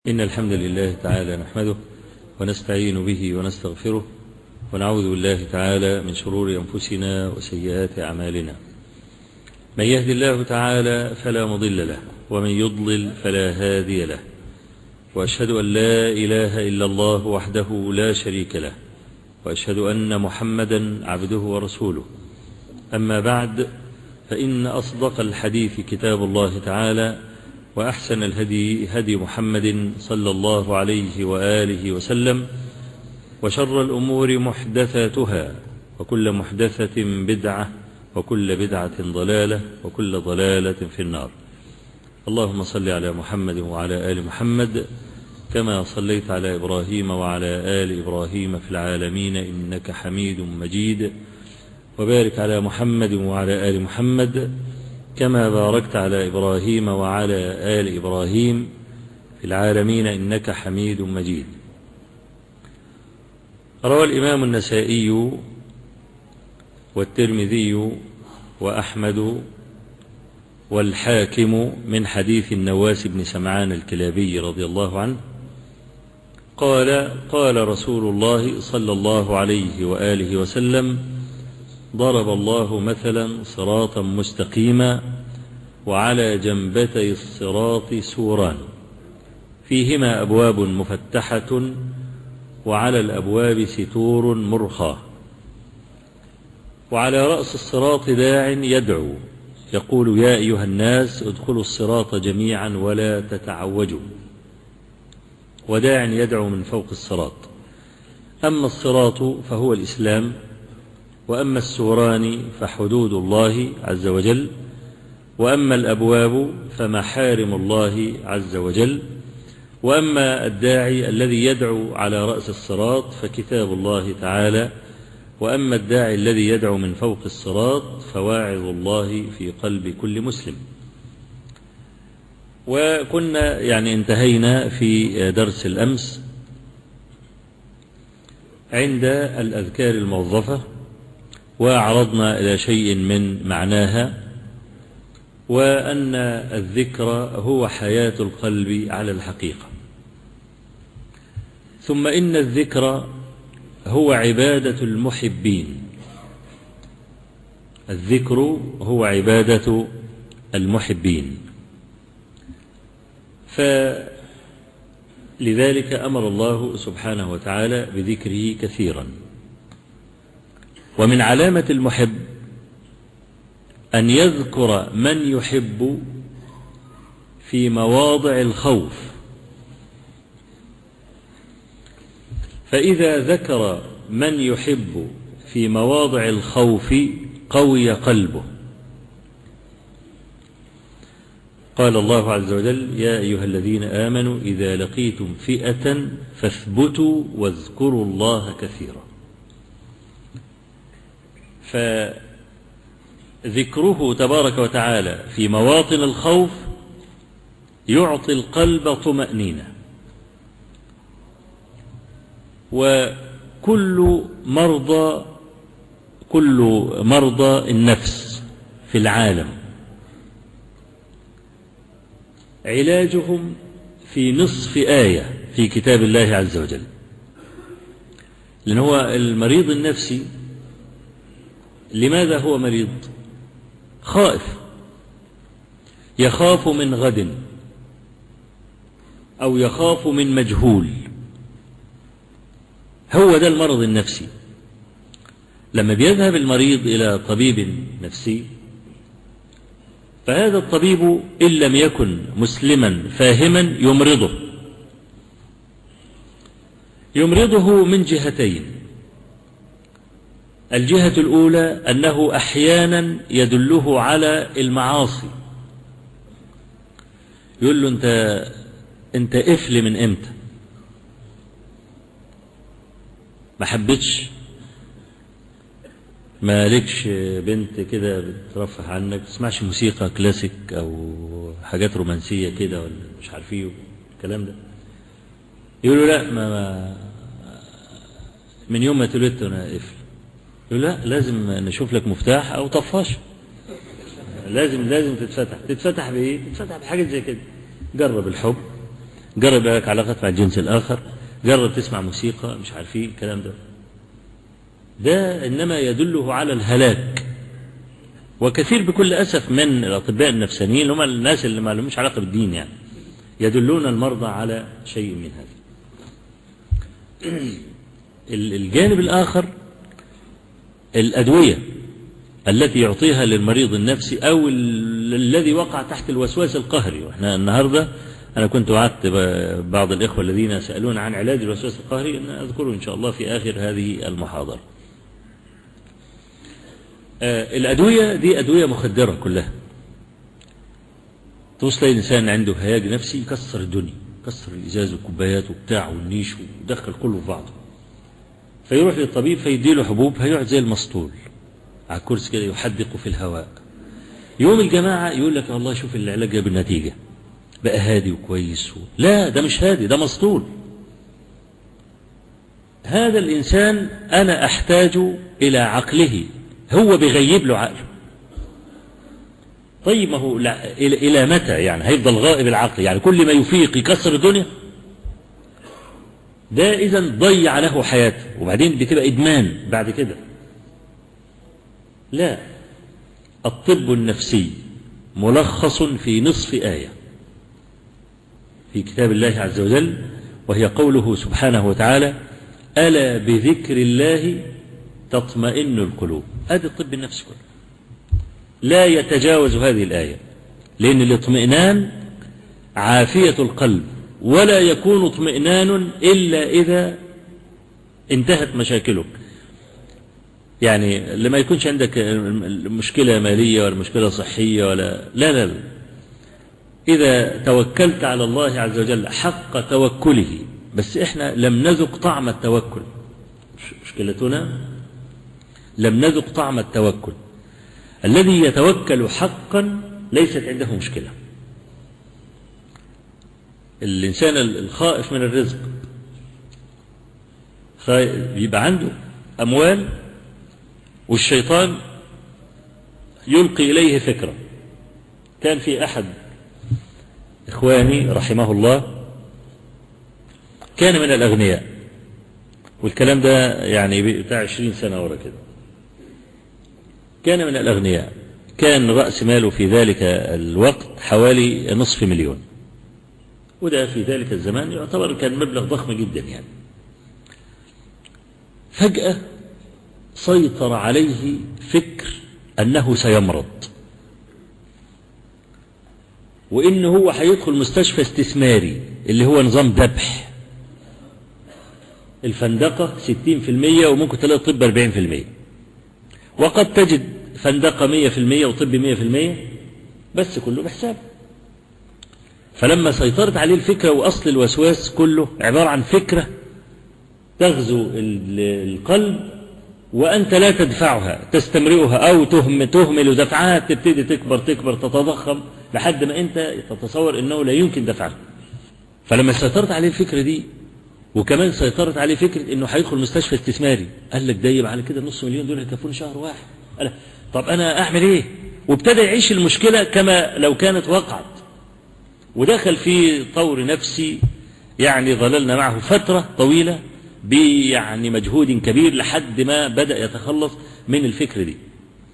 إن الحمد لله تعالى نحمده ونستعين به ونستغفره ونعوذ بالله تعالى من شرور أنفسنا وسيئات أعمالنا. من يهد الله تعالى فلا مضل له ومن يضلل فلا هادي له، وأشهد أن لا إله إلا الله وحده لا شريك له، وأشهد أن محمدا عبده ورسوله. أما بعد، فإن أصدق الحديث كتاب الله تعالى، وأحسن الهدي هدي محمد صلى الله عليه وآله وسلم، وشر الأمور محدثاتها، وكل محدثة بدعة، وكل بدعة ضلالة، وكل ضلالة في النار. اللهم صل على محمد وعلى آل محمد كما صليت على إبراهيم وعلى آل إبراهيم في العالمين إنك حميد مجيد، وبارك على محمد وعلى آل محمد كما باركت على إبراهيم وعلى آل إبراهيم في العالمين إنك حميد مجيد. روى الإمام النسائي والترمذي وأحمد والحاكم من حديث النواس بن سمعان الكلابي رضي الله عنه قال: قال رسول الله صلى الله عليه وآله وسلم: ضرب الله مثلا صراطا مستقيما، وعلى جنبتي الصراط سوران فيهما أبواب مفتحة، وعلى الأبواب ستور مرخاة، وعلى رأس الصراط داع يدعو يقول: يا أيها الناس ادخلوا الصراط جميعا ولا تتعوجوا، وداع يدعو من فوق الصراط. أما الصراط فهو الإسلام، وأما السوران فحدود الله عز وجل، وأما الأبواب فمحارم الله عز وجل، وأما الداعي الذي يدعو على رأس الصراط فكتاب الله تعالى، وأما الداعي الذي يدعو من فوق الصراط فواعظ الله في قلب كل مسلم. وكنا انتهينا في درس الأمس عند الأذكار الموظفة، وعرضنا إلى شيء من معناها، وأن الذكر هو حياة القلب على الحقيقة. ثم إن الذكر هو عبادة المحبين، الذكر هو عبادة المحبين، فلذلك أمر الله سبحانه وتعالى بذكره كثيرا. ومن علامة المحب أن يذكر من يحب في مواضع الخوف، فإذا ذكر من يحب في مواضع الخوف قوي قلبه. قال الله عز وجل: يا أيها الذين آمنوا إذا لقيتم فئة فاثبتوا واذكروا الله كثيرا. فذكره تبارك وتعالى في مواطن الخوف يعطي القلب طمأنينة. وكل مرضى النفس في العالم علاجهم في نصف آية في كتاب الله عز وجل. لأن هو المريض النفسي لماذا هو مريض؟ خائف، يخاف من غد، أو يخاف من مجهول. هو ده المرض النفسي. لما بيذهب المريض إلى طبيب نفسي، فهذا الطبيب إن لم يكن مسلما فاهما يمرضه من جهتين. الجهة الأولى أنه أحيانا يدله على المعاصي، يقول له: أنت قفل من إمتى؟ ما حبتش؟ ما لكش بنت كده بترفه عنك؟ تسمعش موسيقى كلاسيك أو حاجات رومانسية كده ولا مش عارفيه الكلام ده؟ يقول له: لا، ما من يوم ما اتولدت أنا قفل. يقول: لا، لازم نشوف لك مفتاح أو طفاش، لازم تتفتح بإيه؟ تتفتح بحاجة زي كده. جرب الحب، جرب لك علاقات مع الجنس الآخر، جرب تسمع موسيقى، مش عارف ايه الكلام ده إنما يدله على الهلاك. وكثير بكل أسف من الأطباء النفسانيين هم الناس اللي ما لهمش علاقة بالدين يعني يدلون المرضى على شيء من هذا. الجانب الآخر الأدوية التي يعطيها للمريض النفسي أو الذي وقع تحت الوسواس القهري. وإحنا النهاردة أنا كنت وعدت بعض الإخوة الذين سألون عن علاج الوسواس القهري أن أذكره إن شاء الله في آخر هذه المحاضرة. الأدوية دي أدوية مخدرة كلها. توصل الإنسان عنده هياج نفسي يكسر الدنيا، يكسر الإزاز والكوبايات وبتاع والنيش ودخل كله في بعضه، فيروح للطبيب فيديله حبوب، هيقعد زي المسطول على الكرسي كده يحدق في الهواء. يوم الجماعة يقول لك والله شوف العلاج جاب النتيجة، بقى هادي وكويس لا ده مش هادي، ده مسطول. هذا الإنسان أنا أحتاج إلى عقله، هو بيغيب له عقله. طيب ما هو إلى متى يعني هيفضل غائب العقل؟ يعني كل ما يفيق يكسر الدنيا؟ ده إذا ضيع له حياته، وبعدين بتبقى إدمان بعد كده. لا، الطب النفسي ملخص في نصف آية في كتاب الله عز وجل، وهي قوله سبحانه وتعالى: ألا بذكر الله تطمئن القلوب. هذا الطب النفسي كله لا يتجاوز هذه الآية، لأن الاطمئنان عافية القلب، ولا يكون اطمئنان إلا إذا انتهت مشاكلك. يعني لما يكونش عندك مشكلة مالية ولا مشكلة صحية ولا لا، إذا توكلت على الله عز وجل حق توكله. بس إحنا لم نذق طعم التوكل، مشكلتنا لم نذق طعم التوكل. الذي يتوكل حقا ليست عنده مشكلة. الإنسان الخائف من الرزق يبقى عنده أموال، والشيطان يلقي إليه فكرة. كان في أحد إخواني رحمه الله كان من الأغنياء، والكلام ده يعني بتاع 20 سنة ورا كده. كان من الأغنياء، كان رأس ماله في ذلك الوقت حوالي نصف مليون، وده في ذلك الزمان يعتبر كان مبلغ ضخم جدا يعني. فجأة سيطر عليه فكر أنه سيمرض، وإنه هو هيدخل مستشفى استثماري اللي هو نظام ذبح، الفندقة 60% وممكن تلاقي الطب 40%، وقد تجد فندقة 100% وطب 100%، بس كله بحساب. فلما سيطرت عليه الفكرة، وأصل الوسواس كله عبارة عن فكرة تغزو القلب وأنت لا تدفعها، تستمرئها أو تهمل دفعها، تبتدي تكبر تتضخم لحد ما أنت تتصور أنه لا يمكن دفعها. فلما سيطرت عليه الفكرة دي، وكمان سيطرت عليه فكرة أنه هيدخل مستشفى استثماري، قال لك دايب على كده نص مليون دول يكفون شهر واحد. قال طب أنا أعمل إيه؟ وابتدى يعيش المشكلة كما لو كانت وقعت، ودخل في طور نفسي يعني ظللنا معه فترة طويلة يعني مجهود كبير لحد ما بدأ يتخلص من الفكرة دي.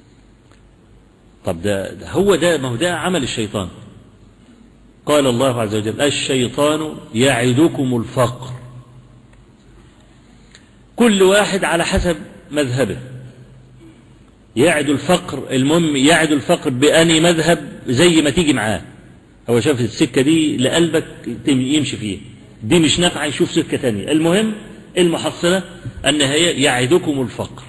طب ده هو ده، ما هو ده عمل الشيطان. قال الله عز وجل: الشيطان يعدكم الفقر. كل واحد على حسب مذهبه يعد الفقر. المهم يعد الفقر بأني مذهب زي ما تيجي معاه. هو شاف السكة دي لقلبك يمشي فيه، دي مش نافعة يشوف سكة تانية. المهم المحصلة أن هي يعدكم الفقر.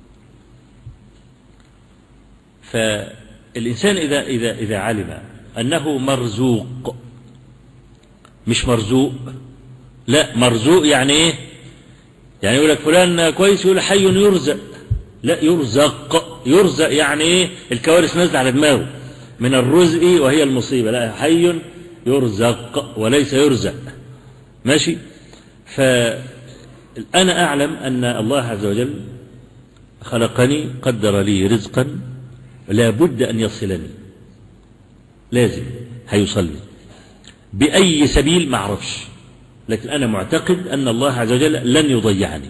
فالإنسان إذا علم أنه مرزوق، مش مرزوق، لا مرزوق يعني إيه؟ يعني يقول لك فلان كويس، يقول حي يرزق، لا يرزق يعني إيه؟ الكوارث نازلة على دماغه من الرزق وهي المصيبة، لا حي يرزق وليس يرزق. ماشي؟ فأنا أعلم أن الله عز وجل خلقني، قدر لي رزقا لا بد أن يصلني، لازم هيوصلني بأي سبيل ما أعرفش، لكن أنا معتقد أن الله عز وجل لن يضيعني.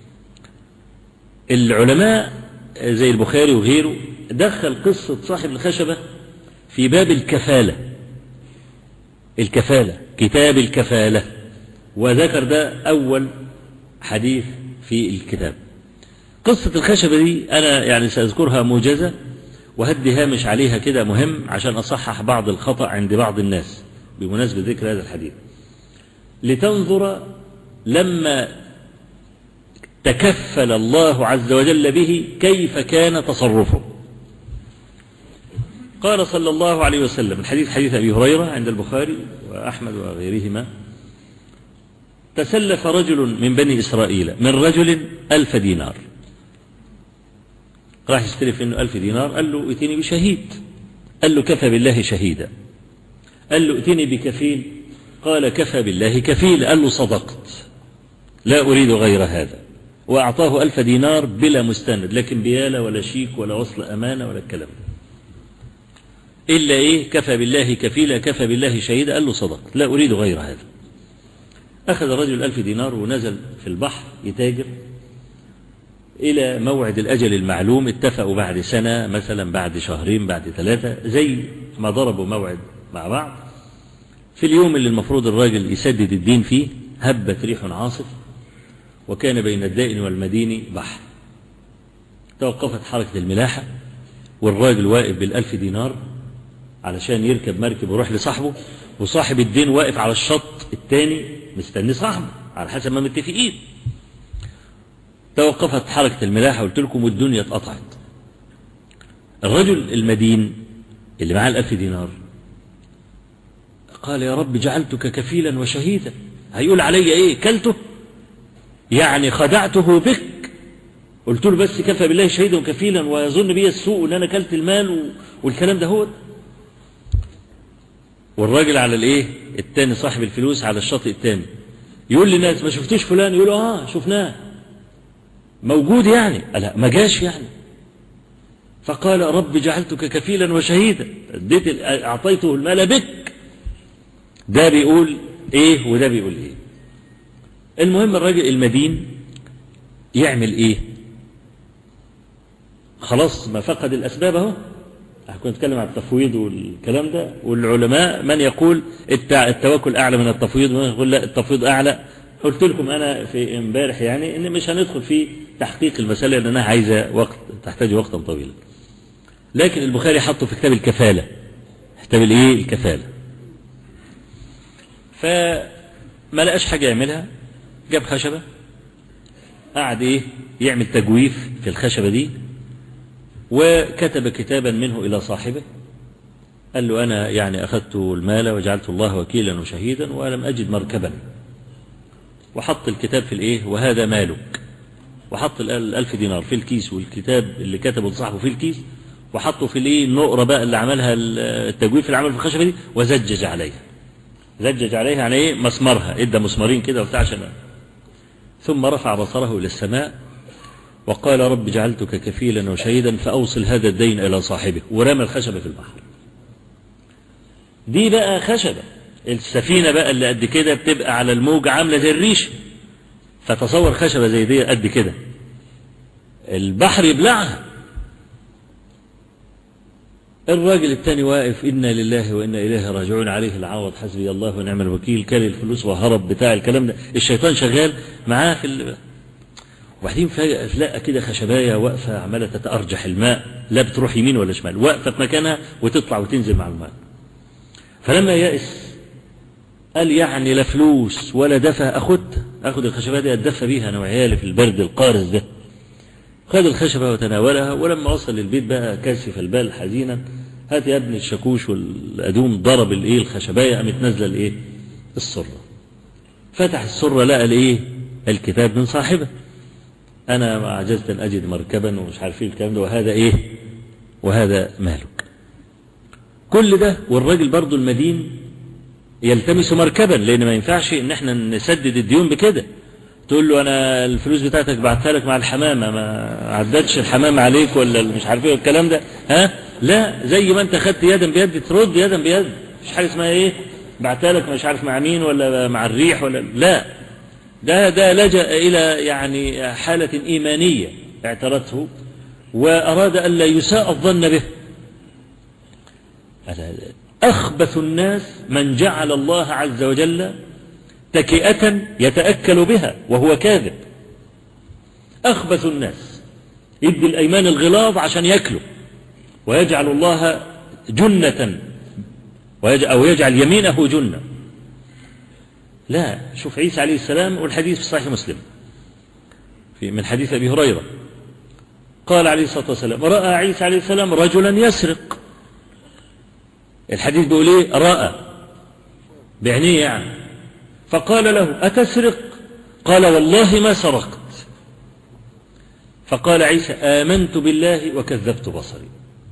العلماء زي البخاري وغيره دخل قصة صاحب الخشبة في باب الكفالة، كتاب الكفالة، وذكر ده أول حديث في الكتاب. قصة الخشبة دي أنا يعني سأذكرها موجزة وهدي هامش عليها كده مهم عشان أصحح بعض الخطأ عند بعض الناس بمناسبة ذكر هذا الحديث، لتنظر لما تكفل الله عز وجل به كيف كان تصرفه. قال صلى الله عليه وسلم، الحديث حديث أبي هريرة عند البخاري وأحمد وغيرهما: تسلف رجل من بني إسرائيل من رجل 1000 دينار، راح يستلف منه 1000 دينار، قال له ائتني بشهيد، قال له كفى بالله شهيدا، قال له ائتني بكفيل، قال كفى بالله كفيل، قال له صدقت لا أريد غير هذا، وأعطاه 1000 دينار بلا مستند، لكن بيالة ولا شيك ولا وصل أمانة ولا الكلام إلا إيه؟ كفى بالله كفيلا كفى بالله شهيدا، قال له صدقت لا أريد غير هذا. أخذ الرجل 1000 دينار ونزل في البحر يتاجر إلى موعد الأجل المعلوم، اتفقوا بعد سنة مثلا، بعد شهرين، بعد 3، زي ما ضربوا موعد مع بعض. في اليوم اللي المفروض الراجل يسدد الدين فيه هبت ريح عاصف، وكان بين الدائن والمدين بحر. توقفت حركة الملاحة، والراجل واقف بال1000 دينار علشان يركب مركب ويروح لصاحبه، وصاحب الدين واقف على الشط الثاني مستني صاحبه على حسب ما متفقين. توقفت حركة الملاحة، قلت لكم والدنيا اتقطعت. الرجل المدين اللي معاه 1000 دينار قال: يا رب جعلتك كفيلا وشهيدا، هيقول علي ايه؟ كلته يعني خدعته بك، قلت له بس كفى بالله شهيدا وكفيلا ويظن بي السوء ان انا كلت المال والكلام ده. هو والراجل على الايه التاني صاحب الفلوس على الشاطئ التاني يقول للناس: ما شفتوش فلان؟ يقولوا شفناه موجود يعني. لا ما جاش يعني. فقال: رب جعلتك كفيلا وشهيدا، اعطيته المال بك. ده بيقول ايه وده بيقول ايه. المهم الراجل المدين يعمل ايه؟ خلاص ما فقد الاسباب اهو. كنت اتكلم عن التفويض والكلام ده، والعلماء من يقول التوكل اعلى من التفويض، ومن يقول لا التفويض اعلى. قلت لكم انا في امبارح يعني ان مش هندخل في تحقيق المسألة لانها عايزة وقت، تحتاج وقتا طويلا. لكن البخاري حطه في كتاب الكفالة، كتاب الايه الكفالة. فما لقاش حاجة يعملها، جاب خشبة قعد ايه يعمل تجويف في الخشبة دي، وكتب كتابا منه إلى صاحبه، قال له: أنا يعني أخذت المال وجعلت الله وكيلا وشهيدا ولم أجد مركبا، وحط الكتاب في الإيه وهذا مالك، وحط 1000 دينار في الكيس، والكتاب اللي كتبه لصاحبه في الكيس، وحطه في الإيه النقرة بقى اللي عملها التجويف اللي عمله في الخشبة دي، وزجج عليها. زجج عليها يعني إيه؟ مسمرها، إدى مسمارين كده وبتاع شمال. ثم رفع بصره إلى السماء وقال: رب جعلتك كفيلا وشهيدا فأوصل هذا الدين إلى صاحبه، ورمى الخشبة في البحر. دي بقى خشبة، السفينة بقى اللي قد كده بتبقى على الموج عاملة زي الريش، فتصور خشبة زي دي قد كده البحر يبلعها. الراجل التاني واقف: إنا لله وإنا إليه راجعون، عليه العوض، حسبي الله ونعم الوكيل، كل الفلوس وهرب بتاع الكلام ده، الشيطان شغال معاه في وبعدين فجأة تلاقى كده خشباية واقفة عمالة تتأرجح الماء، لا بتروح يمين ولا شمال، واقفة في مكانها وتطلع وتنزل مع الماء. فلما يأس قال: يعني لا فلوس ولا دفع أخد الخشباية دي أتدفى بيها أنا وعيالي في البرد القارس ده. خد الخشبة وتناولها، ولما وصل للبيت بقى كاسف البال حزينا: هات يا ابن الشاكوش والأدوم. ضرب الايه الخشباية، قامت نازلة الايه السرة. فتح السرة لقى الايه الكتاب من صاحبه: أنا ما عجزت أن أجد مركبا ومش عارف ايه الكلام ده، وهذا ايه وهذا مالك. كل ده والراجل برضو المدين يلتمس مركبا، لأن ما ينفعش إن احنا نسدد الديون بكده. تقول له: أنا الفلوس بتاعتك بعتها لك مع الحمامة، ما عدتش الحمامة عليك ولا مش عارف ايه الكلام ده. لا، زي ما أنت خدت يدا بيد ترد يدا بيد، مش حاجة اسمها ايه بعتلك مش عارف مع مين ولا مع الريح ولا لا، ده لجأ إلى يعني حالة إيمانية اعترته وأراد أن لا يساء الظن به. أخبث الناس من جعل الله عز وجل تكئة يتأكل بها وهو كاذب. أخبث الناس يدي الأيمان الغلاظ عشان يأكله، ويجعل الله جنة أو يجعل يمينه جنة. لا، شوف عيسى عليه السلام، والحديث في صحيح مسلم من حديث أبي هريرة قال عليه الصلاة والسلام: رأى عيسى عليه السلام رجلا يسرق. الحديث بيقول ايه؟ رأى بعينيه يعني. فقال له: أتسرق؟ قال: والله ما سرقت. فقال عيسى: آمنت بالله وكذبت بصري.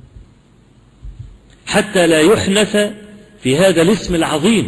حتى لا يحنث في هذا الاسم العظيم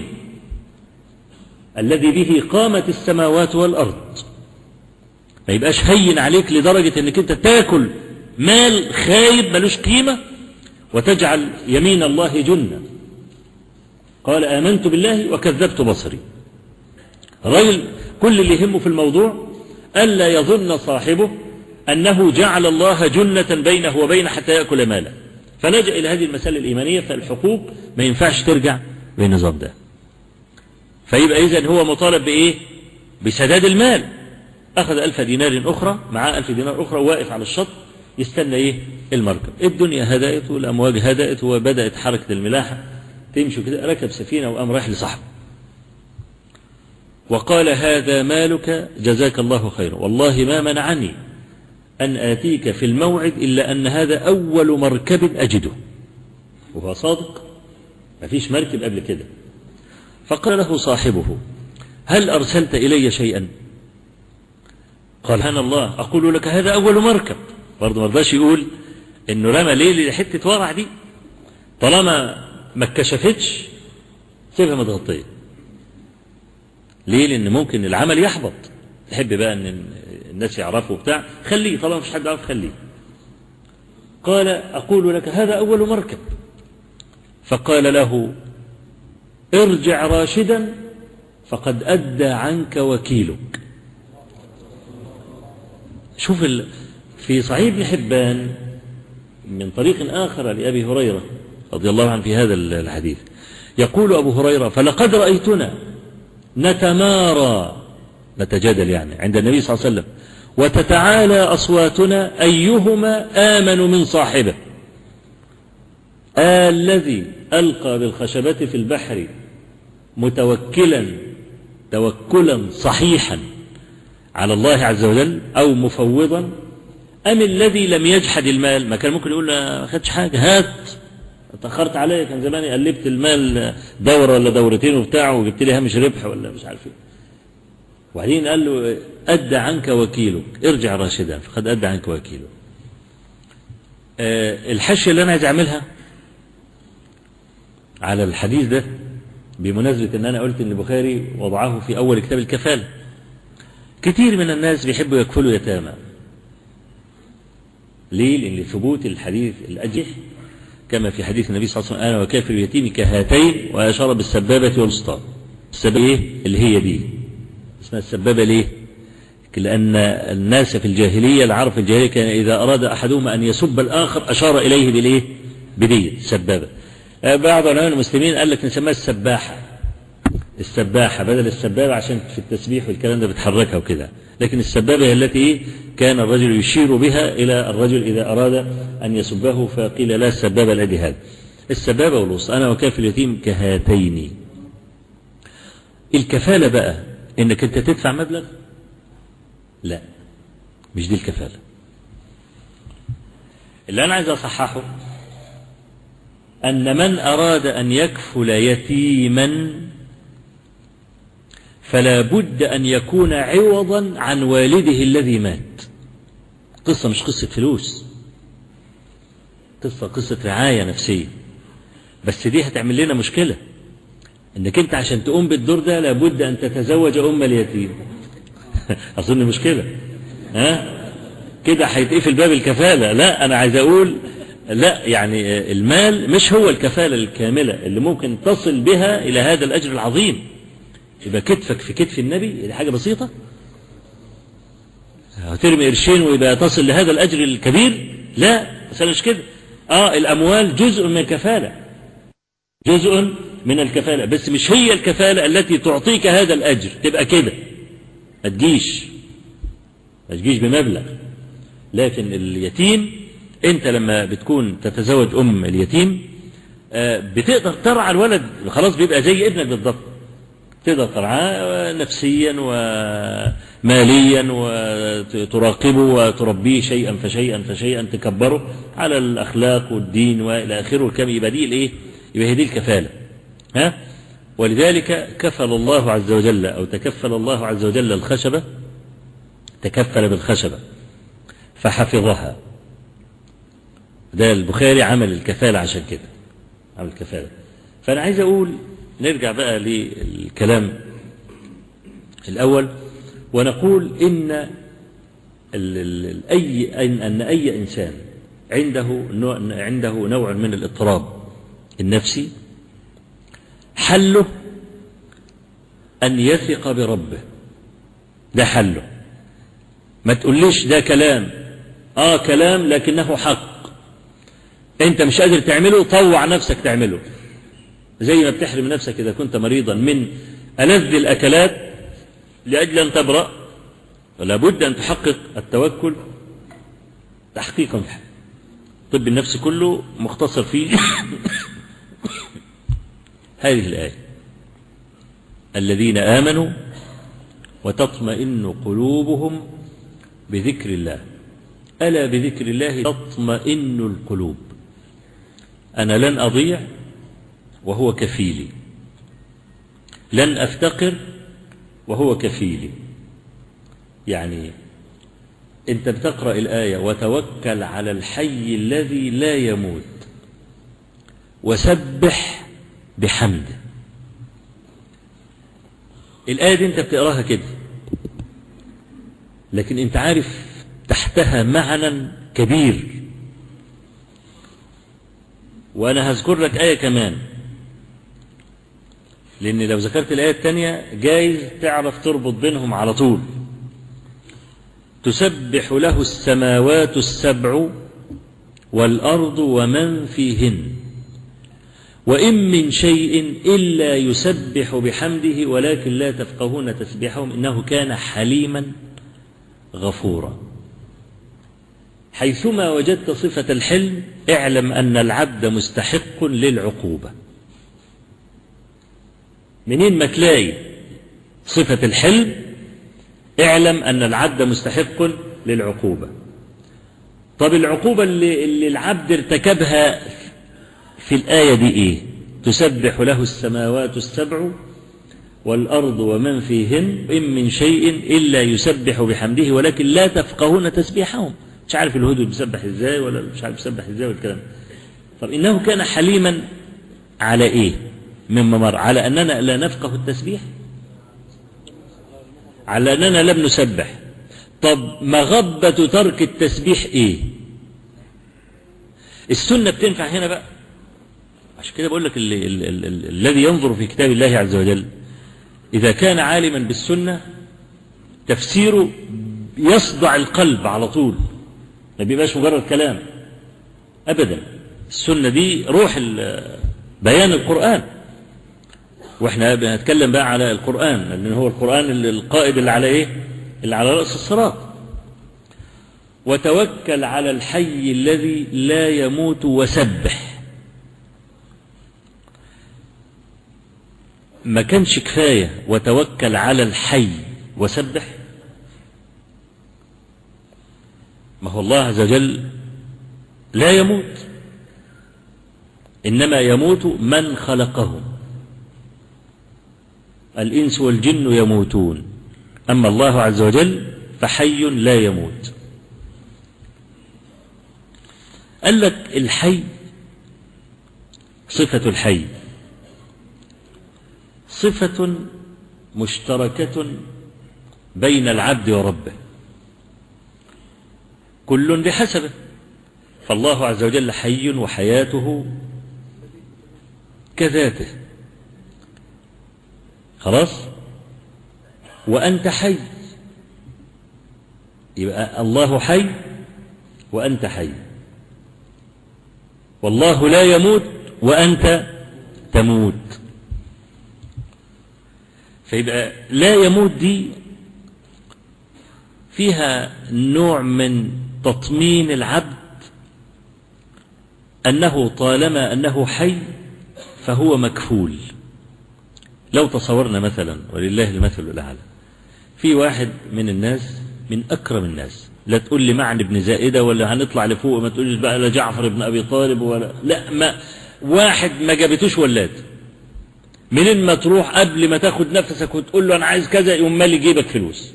الذي به قامت السماوات والأرض، ما يبقاش هين عليك لدرجة انك انت تاكل مال خايب ملوش قيمة وتجعل يمين الله جنة. قال: آمنت بالله وكذبت بصري. الرجل كل اللي يهمه في الموضوع ألا يظن صاحبه أنه جعل الله جنة بينه وبين حتى يأكل ماله، فلجأ إلى هذه المسألة الإيمانية. فالحقوق ما ينفعش ترجع بالنظام ده. فيبقى إذن هو مطالب بإيه؟ بسداد المال. أخذ 1000 دينار أخرى، معاه 1000 دينار أخرى، واقف على الشط يستنى إيه؟ المركب. الدنيا هدأت والأمواج هدأت وبدأت حركة الملاحة تمشي كده. ركب سفينة وقام رايح لصاحبه وقال: هذا مالك جزاك الله خيرا، والله ما منعني أن آتيك في الموعد إلا أن هذا أول مركب أجده. وهو صادق، ما فيش مركب قبل كده. فقال له صاحبه: هل أرسلت إلي شيئا؟ قال: سبحان الله، أقول لك هذا أول مركب. برضه ما رضاش يقول إنه رمى ليه حتة ورع دي، طالما ما اتكشفتش سيبها متغطية. ليه؟ لأن ممكن العمل يحبط. تحب بقى أن الناس يعرفوا بتاع، خليه، طالما مش حد يعرف خليه. قال: أقول لك هذا أول مركب. فقال له: ارجع راشدا فقد أدى عنك وكيلك. شوف في صحيح ابن حبان من طريق آخر لأبي هريرة رضي الله عنه في هذا الحديث يقول أبو هريرة: فلقد رأيتنا نتمارى، نتجادل يعني، عند النبي صلى الله عليه وسلم، وتتعالى أصواتنا أيهما آمن من صاحبه. الذي ألقى بالخشبة في البحر متوكلا توكلا صحيحا على الله عز وجل أو مفوضا، أم الذي لم يجحد المال؟ ما كان ممكن يقول: ما أخدش حاجة، هات، اتأخرت عليا، كان زماني قلبت المال دورة ولا دورتين وبتاع وجبت لي هامش ربح ولا مش عارف ايه. وبعدين قال له: أدى عنك وكيلك، ارجع راشدا فقد أدى عنك وكيلك. الحشية اللي أنا عايز أعملها على الحديث ده بمناسبة أن أنا قلت أن البخاري وضعه في أول كتاب الكفالة. كتير من الناس بيحبوا يكفلوا يتامى. ليه؟ لأن ثبوت الحديث الأجح كما في حديث النبي صلى الله عليه وسلم: أنا وكافر اليتيم كهاتين، وأشار بالسبابة والوسطى. السبابة إيه؟ اللي هي دي اسمها السبابة. ليه؟ لأن الناس في الجاهلية، العرب في الجاهلية، كان إذا أراد أحدهما أن يسب الآخر أشار إليه بالإيه؟ بدي السبابة. بعض علماء المسلمين قال لك نسميها السباحة، السباحة بدل السبابة عشان في التسبيح والكلام ده بتحركها وكده. لكن السبابة هي التي كان الرجل يشير بها إلى الرجل إذا أراد أن يسبه، فقيل لا، السبابة الأدي هذا. السبابة والوسطى. أنا وكافر اليتيم كهاتين. الكفالة بقى إنك أنت تدفع مبلغ؟ لا، مش دي الكفالة. اللي أنا عايز أصححه أن من أراد أن يكفل يتيما فلا بد أن يكون عوضا عن والده الذي مات. قصة مش قصة فلوس، قصة رعاية نفسية. بس دي هتعمل لنا مشكلة، انك انت عشان تقوم بالدور ده لابد ان تتزوج ام اليتيم. اظن مشكلة، ها كده هيتقفل باب الكفالة. لا، انا عايز اقول لا يعني المال مش هو الكفالة الكاملة اللي ممكن تصل بها إلى هذا الأجر العظيم. يبقى كتفك في كتف النبي دي حاجة بسيطة، هترمي قرشين ويبقى تصل لهذا الأجر الكبير؟ لا، مثلا مش كده. الأموال جزء من الكفالة، جزء من الكفالة، بس مش هي الكفالة التي تعطيك هذا الأجر. تبقى كده ما تجيش بمبلغ. لكن اليتيم انت لما بتكون تتزوج اليتيم بتقدر ترعى الولد، خلاص بيبقى زي ابنك بالضبط، تقدر ترعاه نفسيا وماليا وتراقبه وتربيه شيئا فشيئا تكبره على الأخلاق والدين وإلى آخره. كم يبقى دي الايه؟ يبقى دي الكفالة. ولذلك كفل الله عز وجل أو تكفل الله عز وجل الخشبة، تكفل بالخشبة فحفظها. ده البخاري عمل الكفالة عشان كده، عمل الكفالة. فأنا عايز أقول نرجع بقى للكلام الأول ونقول إن أي إنسان عنده نوع من الاضطراب النفسي حله أن يثق بربه. ده حله. ما تقوليش ده كلام، كلام لكنه حق، انت مش قادر تعمله، طوع نفسك تعمله. زي ما بتحرم نفسك إذا كنت مريضا من ألذ الأكلات لأجل أن تبرأ، ولا بد أن تحقق التوكل تحقيقا. طب النفس كله مختصر فيه هذه الآية: الذين آمنوا وتطمئن قلوبهم بذكر الله، ألا بذكر الله تطمئن القلوب. أنا لن أضيع وهو كفيلي، لن أفتقر وهو كفيلي. يعني أنت بتقرأ الآية: وتوكل على الحي الذي لا يموت وسبح بحمده. الآية دي أنت بتقراها كده، لكن أنت عارف تحتها معنى كبير. وأنا هذكر لك آية كمان، لأن لو ذكرت الآية الثانية جايز تعرف تربط بينهم على طول. تسبح له السماوات السبع والأرض ومن فيهن وإن من شيء إلا يسبح بحمده ولكن لا تفقهون تسبيحهم إنه كان حليما غفورا. حيثما وجدت صفة الحلم اعلم أن العبد مستحق للعقوبة. منين ما تلاقي صفة الحلم اعلم أن العبد مستحق للعقوبة. طب العقوبة اللي العبد ارتكبها في الآية دي إيه؟ تسبح له السماوات السبع والأرض ومن فيهن إن من شيء إلا يسبح بحمده ولكن لا تفقهون تسبيحهم. مش عارف الهدود بيسبح إزاي ولا مش عارف بيسبح إزاي والكلام. طب إنه كان حليما على إيه؟ مما مر على أننا لا نفقه التسبيح، على أننا لم نسبح. طب مغبة ترك التسبيح إيه؟ السنة بتنفع هنا بقى. عشان كده بقول لك الذي ينظر في كتاب الله عز وجل إذا كان عالما بالسنة تفسيره يصدع القلب على طول، ما بيبقاش مجرد كلام أبدا. السنة دي روح بيان القرآن، واحنا بنتكلم بقى على القرآن لأن هو القرآن القائد اللي على إيه؟ اللي على رأس الصراط. وتوكل على الحي الذي لا يموت وسبح. ما كانش كفاية وتوكل على الحي وسبح؟ ما هو الله عز وجل لا يموت، إنما يموت من خلقهم. الإنس والجن يموتون، أما الله عز وجل فحي لا يموت. قال لك الحي صفة الحي صفة مشتركة بين العبد وربه، كل بحسبه. فالله عز وجل حي وحياته كذاته، خلاص. وأنت حي، يبقى الله حي وأنت حي، والله لا يموت وأنت تموت. فيبقى لا يموت دي فيها نوع من تطمين العبد أنه طالما أنه حي فهو مكفول. لو تصورنا مثلا، ولله المثل الأعلى، في واحد من الناس من أكرم الناس، لا تقول لي معن بن زائدة ولا هنطلع لفوق، ما تقولش بقى لا جعفر بن أبي طالب ولا لا، ما واحد ما جابتوش ولاد، منين ما تروح قبل ما تاخد نفسك وتقول له أنا عايز كذا يقوم مالي جيبك فلوس،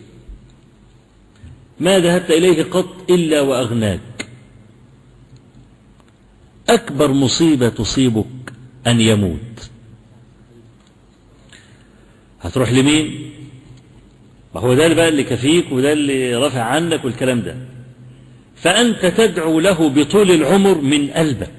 ما ذهبت إليه قط إلا وأغناك. أكبر مصيبة تصيبك أن يموت، هتروح لمين؟ ما هو ده بقى اللي كفيك وده اللي رافع عنك والكلام ده، فأنت تدعو له بطول العمر من قلبك.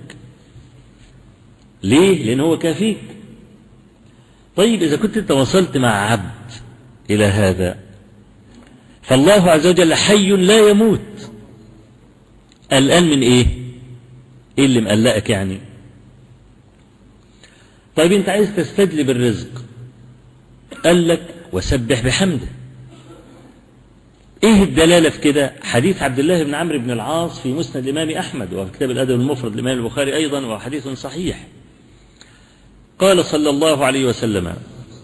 ليه؟ لأن هو كافيك. طيب إذا كنت أنت وصلت مع عبد إلى هذا، فالله عز وجل حي لا يموت، قلقان من إيه؟ إيه اللي مقلقك يعني؟ طيب أنت عايز تستجلب الرزق، قال لك وسبح بحمده. ايه الدلالة في كده؟ حديث عبد الله بن عمرو بن العاص في مسند الإمام أحمد وفي كتاب الأدب المفرد للإمام البخاري أيضا، وحديث صحيح. قال صلى الله عليه وسلم: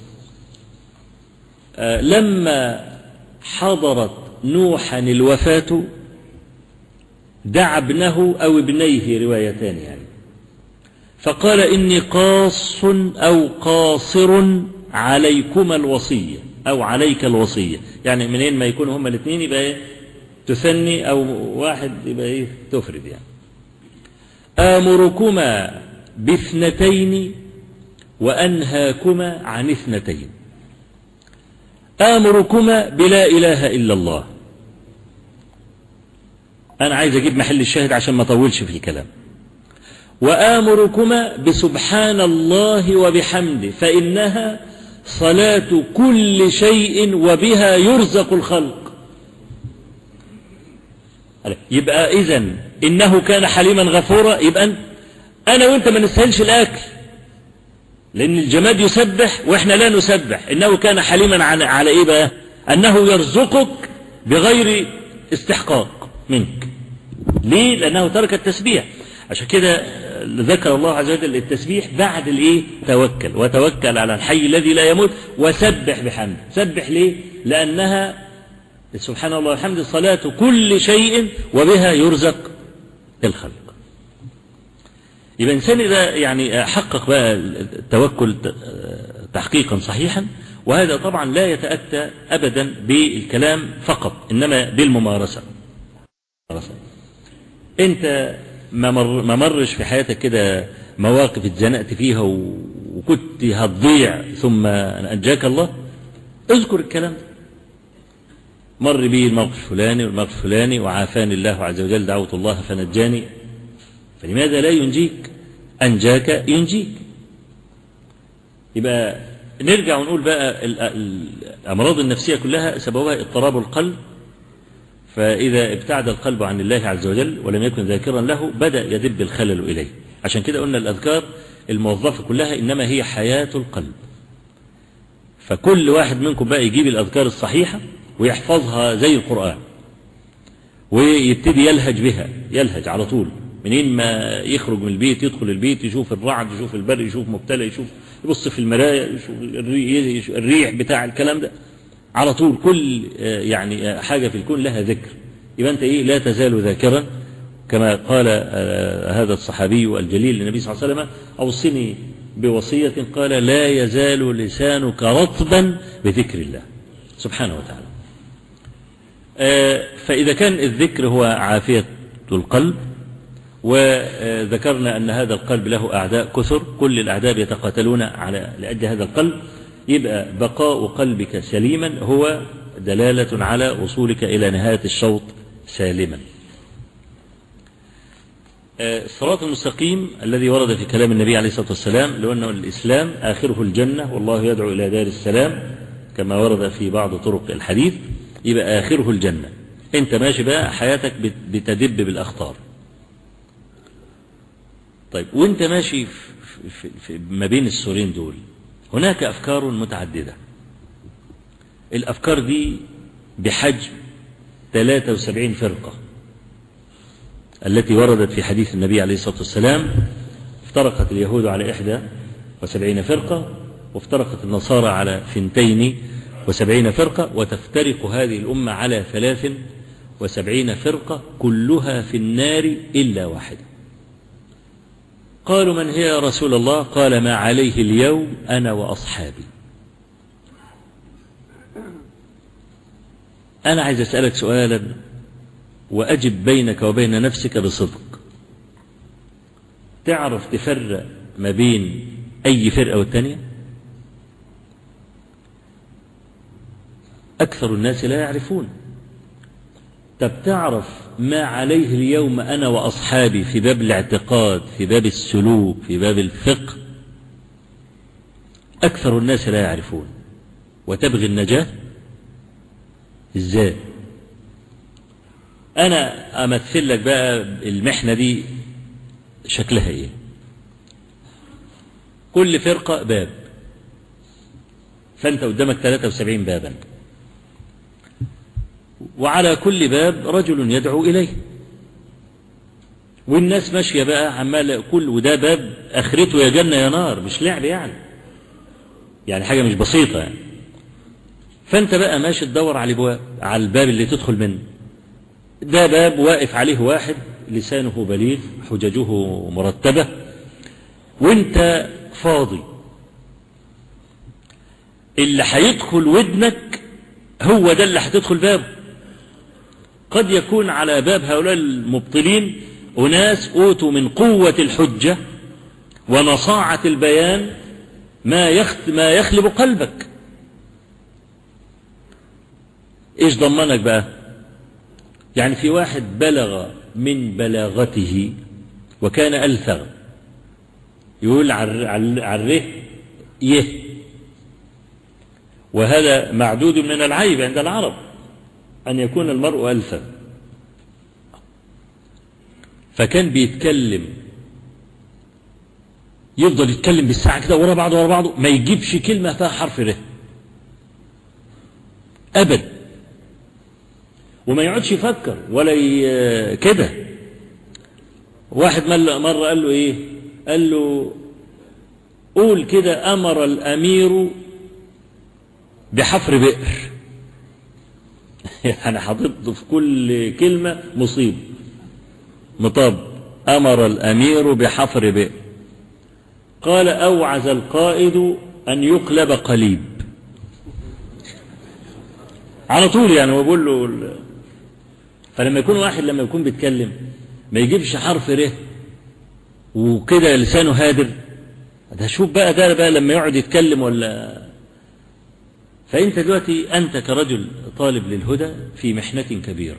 لما حضرت نوحا الوفاة دعا ابنه أو ابنيه، روايتان يعني، فقال: إني قاص أو قاصر عليكما الوصية أو عليك الوصية. يعني منين ما يكونوا هما الاثنين يبقى إيه؟ تثني، أو واحد يبقى إيه؟ تفرد يعني. آمركما باثنتين وأنهاكما عن اثنتين. آمركما بلا إله إلا الله، أنا عايز أجيب محل الشاهد عشان ما أطولش في الكلام. وآمركما بسبحان الله وبحمده فإنها صلاة كل شيء وبها يرزق الخلق. يبقى إذن إنه كان حليما غفورا، يبقى أنا وإنت ما نستاهلش الأكل، لأن الجماد يسبح وإحنا لا نسبح. إنه كان حليما على إيه بقى؟ أنه يرزقك بغير استحقاق منك. ليه؟ لأنه ترك التسبيح. عشان كده ذكر الله عز وجل التسبيح بعد الايه؟ توكل، وتوكل على الحي الذي لا يموت وسبح بحمده. سبح ليه؟ لأنها سبحان الله والحمد صلاة كل شيء وبها يرزق الخلق. يبقى الإنسان إذا يعني حقق بقى التوكل تحقيقا صحيحا، وهذا طبعا لا يتأتى أبدا بالكلام فقط، إنما بالممارسة. أنت ما مرش في حياتك كده مواقف اتزنقت فيها وكنت هتضيع ثم أنجاك الله؟ اذكر الكلام ده. مر بي الموقف الفلاني والموقف الفلاني وعافاني الله عز وجل، دعوت الله فنجاني، فلماذا لا ينجيك؟ أنجاك ينجيك. يبقى نرجع ونقول بقى الأمراض النفسية كلها سببها اضطراب القلب، فإذا ابتعد القلب عن الله عز وجل ولم يكن ذاكرا له بدأ يدب الخلل إليه. عشان كده قلنا الأذكار الموظفة كلها إنما هي حياة القلب. فكل واحد منكم بقى يجيب الأذكار الصحيحة ويحفظها زي القرآن، ويبتدي يلهج بها، يلهج على طول. منين ما يخرج من البيت يدخل البيت يشوف الرعد، يشوف البرق، يشوف مبتلى، يبص في المرايا، يشوف الريح بتاع الكلام ده، على طول كل يعني حاجة في الكون لها ذكر. يبقى أنت إيه؟ لا تزال ذاكرا، كما قال هذا الصحابي الجليل للنبي صلى الله عليه وسلم: أوصني بوصية، قال: لا يزال لسانك رطبا بذكر الله سبحانه وتعالى. فإذا كان الذكر هو عافية القلب، وذكرنا أن هذا القلب له أعداء كثر، كل الأعداء يتقاتلون لأجل هذا القلب، يبقى بقاء قلبك سليما هو دلالة على وصولك إلى نهاية الشوط سالما. الصراط المستقيم الذي ورد في كلام النبي عليه الصلاة والسلام لو أنه الإسلام آخره الجنة والله يدعو إلى دار السلام كما ورد في بعض طرق الحديث، يبقى آخره الجنة. أنت ماشي بقى حياتك بتدب بالأخطار. طيب وأنت ماشي في ما بين السورين دول هناك أفكار متعددة. الأفكار دي بحجم 73 فرقة التي وردت في حديث النبي عليه الصلاة والسلام. افترقت اليهود على 71 فرقة، وافترقت النصارى على 72 فرقة، وتفترق هذه الأمة على 73 فرقة كلها في النار إلا واحدة. قالوا من هي يا رسول الله؟ قال ما عليه اليوم أنا وأصحابي. أنا عايز أسألك سؤالا وأجب بينك وبين نفسك بصدق. تعرف تفرق ما بين أي فرقة والتانية؟ أكثر الناس لا يعرفون. طب تعرف ما عليه اليوم أنا وأصحابي في باب الاعتقاد، في باب السلوك، في باب الفقه؟ أكثر الناس لا يعرفون. وتبغي النجاة إزاي؟ أنا أمثل لك بقى المحنة دي شكلها إيه. كل فرقة باب، فأنت قدامك 73 بابا، وعلى كل باب رجل يدعو إليه، والناس ماشية بقى عمال كل وده باب آخرته يا جنة يا نار، مش لعب يعني حاجة مش بسيطة يعني. فأنت بقى ماشي تدور على الباب اللي تدخل منه. ده باب واقف عليه واحد لسانه بليغ حججه مرتبة وانت فاضي. اللي هيدخل ودنك هو ده اللي هتدخل بابه. قد يكون على باب هؤلاء المبطلين أناس أوتوا من قوة الحجة ونصاعة البيان ما يخلب قلبك. إيش ضمنك بقى؟ يعني في واحد بلغ من بلاغته وكان ألثغ، يقول عره يه، وهذا معدود من العيب عند العرب أن يكون المرء ألثغ. فكان بيتكلم يفضل يتكلم بالساعة كده ورا بعضه ما يجيبش كلمة فيها حرف ره أبدا، وما يقعدش يفكر ولا كده. واحد مرة قال له ايه؟ قال له قول كده أمر الأمير بحفر بئر. يعني حطيت في كل كلمة مصيب مطاب. أمر الأمير بحفر بئر. قال أوعز القائد أن يقلب قليب. على طول يعني هو بيقول له. فلما يكون واحد لما يكون بيتكلم ما يجيبش حرف ره وكده لسانه هادر، ده شوف بقى ده بقى لما يقعد يتكلم ولا. فأنت دلوقتي أنت كرجل طالب للهدى في محنة كبيرة.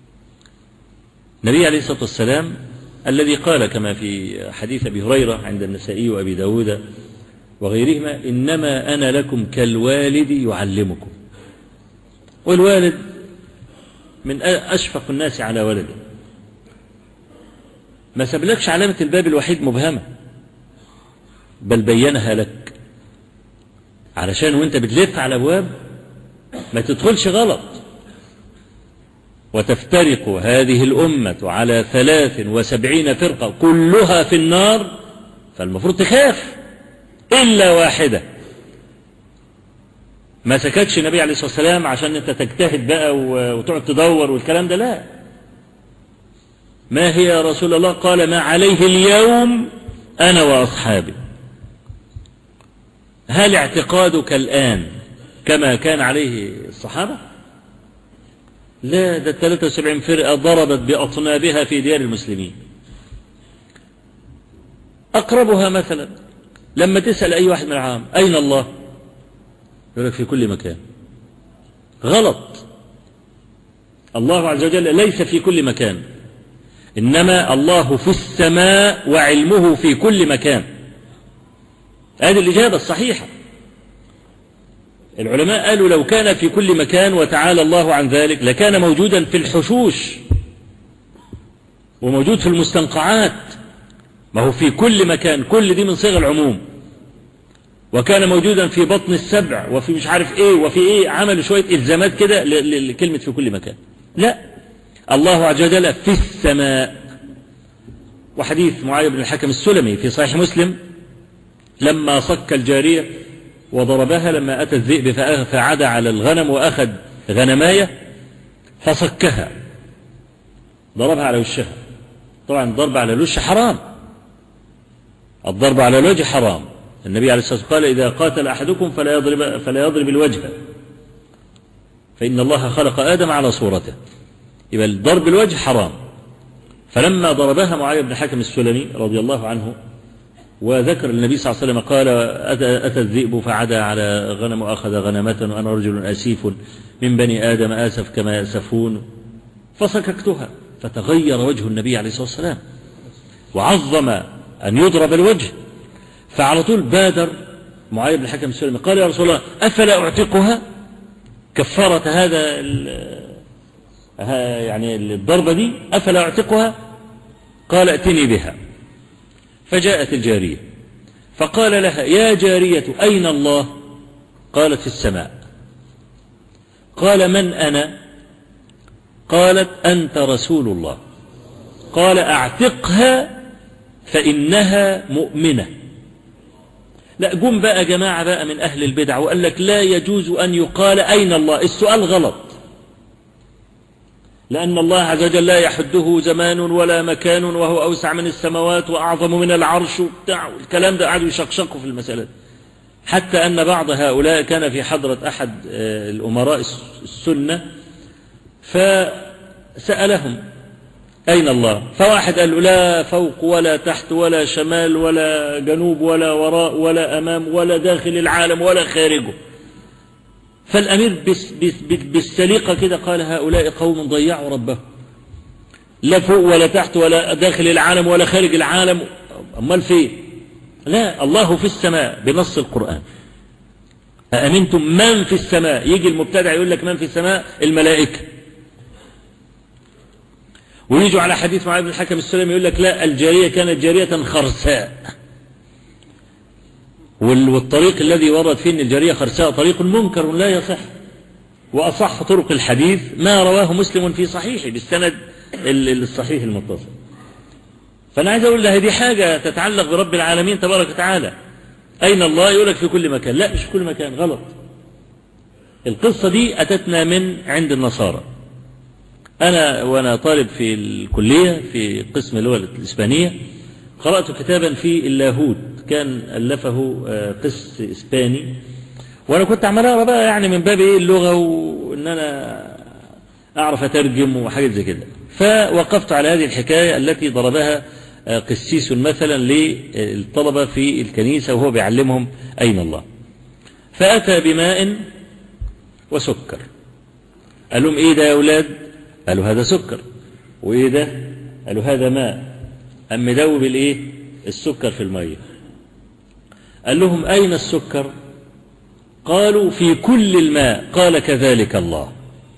النبي عليه الصلاة والسلام الذي قال كما في حديث أبي هريرة عند النسائي وأبي داود وغيرهما إنما أنا لكم كالوالد يعلمكم. والوالد من أشفق الناس على ولده، ما سبلكش علامة الباب الوحيد مبهمة بل بينها لك علشان وانت بتلف على أبواب ما تدخلش غلط. وتفترق هذه الأمة على 73 فرقة كلها في النار، فالمفروض تخاف إلا واحدة. ما سكتش النبي عليه الصلاة والسلام عشان انت تجتهد بقى وتقعد تدور والكلام ده، لا. ما هي يا رسول الله؟ قال ما عليه اليوم أنا وأصحابي. هل اعتقادك الآن كما كان عليه الصحابة؟ لا، ده 73 فرقة ضربت بأطنابها في ديار المسلمين. أقربها مثلا لما تسأل أي واحد من العام أين الله؟ يقول لك في كل مكان. غلط. الله عز وجل ليس في كل مكان. إنما الله في السماء وعلمه في كل مكان. هذه الإجابة الصحيحة. العلماء قالوا لو كان في كل مكان وتعالى الله عن ذلك لكان موجودا في الحشوش وموجود في المستنقعات. ما هو في كل مكان، كل دي من صيغ العموم. وكان موجودا في بطن السبع وفي مش عارف ايه وفي ايه، عملوا شوية إلزامات كده لكلمة في كل مكان. لا، الله عز وجل في السماء. وحديث معاذ بن الحكم السلمي في صحيح مسلم لما صك الجارية وضربها لما أتى الذئب فعاد على الغنم وأخذ غنماية فصكها، ضربها على وشها. طبعا الضرب على الوش حرام، الضرب على الوجه حرام. النبي عليه الصلاة والسلام قال إذا قاتل أحدكم فلا يضرب الوجه فإن الله خلق آدم على صورته. يبقى الضرب الوجه حرام. فلما ضربها معاذ بن الحكم السلمي رضي الله عنه وذكر النبي صلى الله عليه وسلم قال أتى الذئب فعدا على غنم وأخذ غنمة وأنا رجل أسيف من بني آدم آسف كما يأسفون، فصككتها. فتغير وجه النبي عليه الصلاة والسلام وعظم أن يضرب الوجه. فعلى طول بادر معاذ بن الحكم السلمي قال يا رسول الله أفلا أعتقها كفارة هذا يعني الضربة دي، أفلا أعتقها؟ قال ائتني بها. فجاءت الجارية فقال لها يا جارية أين الله؟ قالت في السماء. قال من أنا؟ قالت أنت رسول الله. قال أعتقها فإنها مؤمنة. لا، جم بقى جماعة بقى من أهل البدع وقال لك لا يجوز أن يقال أين الله. السؤال غلط، لأن الله عز وجل لا يحده زمان ولا مكان وهو أوسع من السماوات وأعظم من العرش وبتاع الكلام ده. قعدوا يشقشقوا في المسألة، حتى أن بعض هؤلاء كان في حضرة أحد الأمراء السنة فسألهم أين الله؟ فواحد قال له لا فوق ولا تحت ولا شمال ولا جنوب ولا وراء ولا أمام ولا داخل العالم ولا خارجه. فالأمير بالسليقة كده قال هؤلاء قوم ضيعوا ربهم، لا فوق ولا تحت ولا داخل العالم ولا خارج العالم، أمال فين؟ لا، الله في السماء بنص القرآن. أأمنتم من في السماء؟ يجي المبتدع يقول لك من في السماء؟ الملائكة. ويجوا على حديث معاذ بن الحكم السلمي يقول لك لا، الجارية كانت جارية خرساء، والطريق الذي ورد فيه ان الجارية خرساء طريق منكر لا يصح. وأصح طرق الحديث ما رواه مسلم في صحيحه بالسند الصحيح المتصل. فأنا عايز أقول لها دي حاجة تتعلق برب العالمين تبارك وتعالى. أين الله؟ يقول لك في كل مكان. لا، مش في كل مكان، غلط. القصة دي أتتنا من عند النصارى. أنا وأنا طالب في الكلية في قسم اللغة الإسبانية قرأت كتابا في اللاهوت كان ألفه قس إسباني، وأنا كنت عمال أقرأ بقى يعني من باب إيه اللغة وإن أنا أعرف أترجم وحاجات زي كده. فوقفت على هذه الحكاية التي ضربها قسيس مثلا للطلبة في الكنيسة وهو بيعلمهم أين الله. فأتى بماء وسكر. قال لهم إيه ده يا أولاد؟ قالوا هذا سكر. وإيه ده؟ قالوا هذا ماء. أم مدوب الإيه؟ السكر في المية. قال لهم أين السكر؟ قالوا في كل الماء. قال كذلك الله.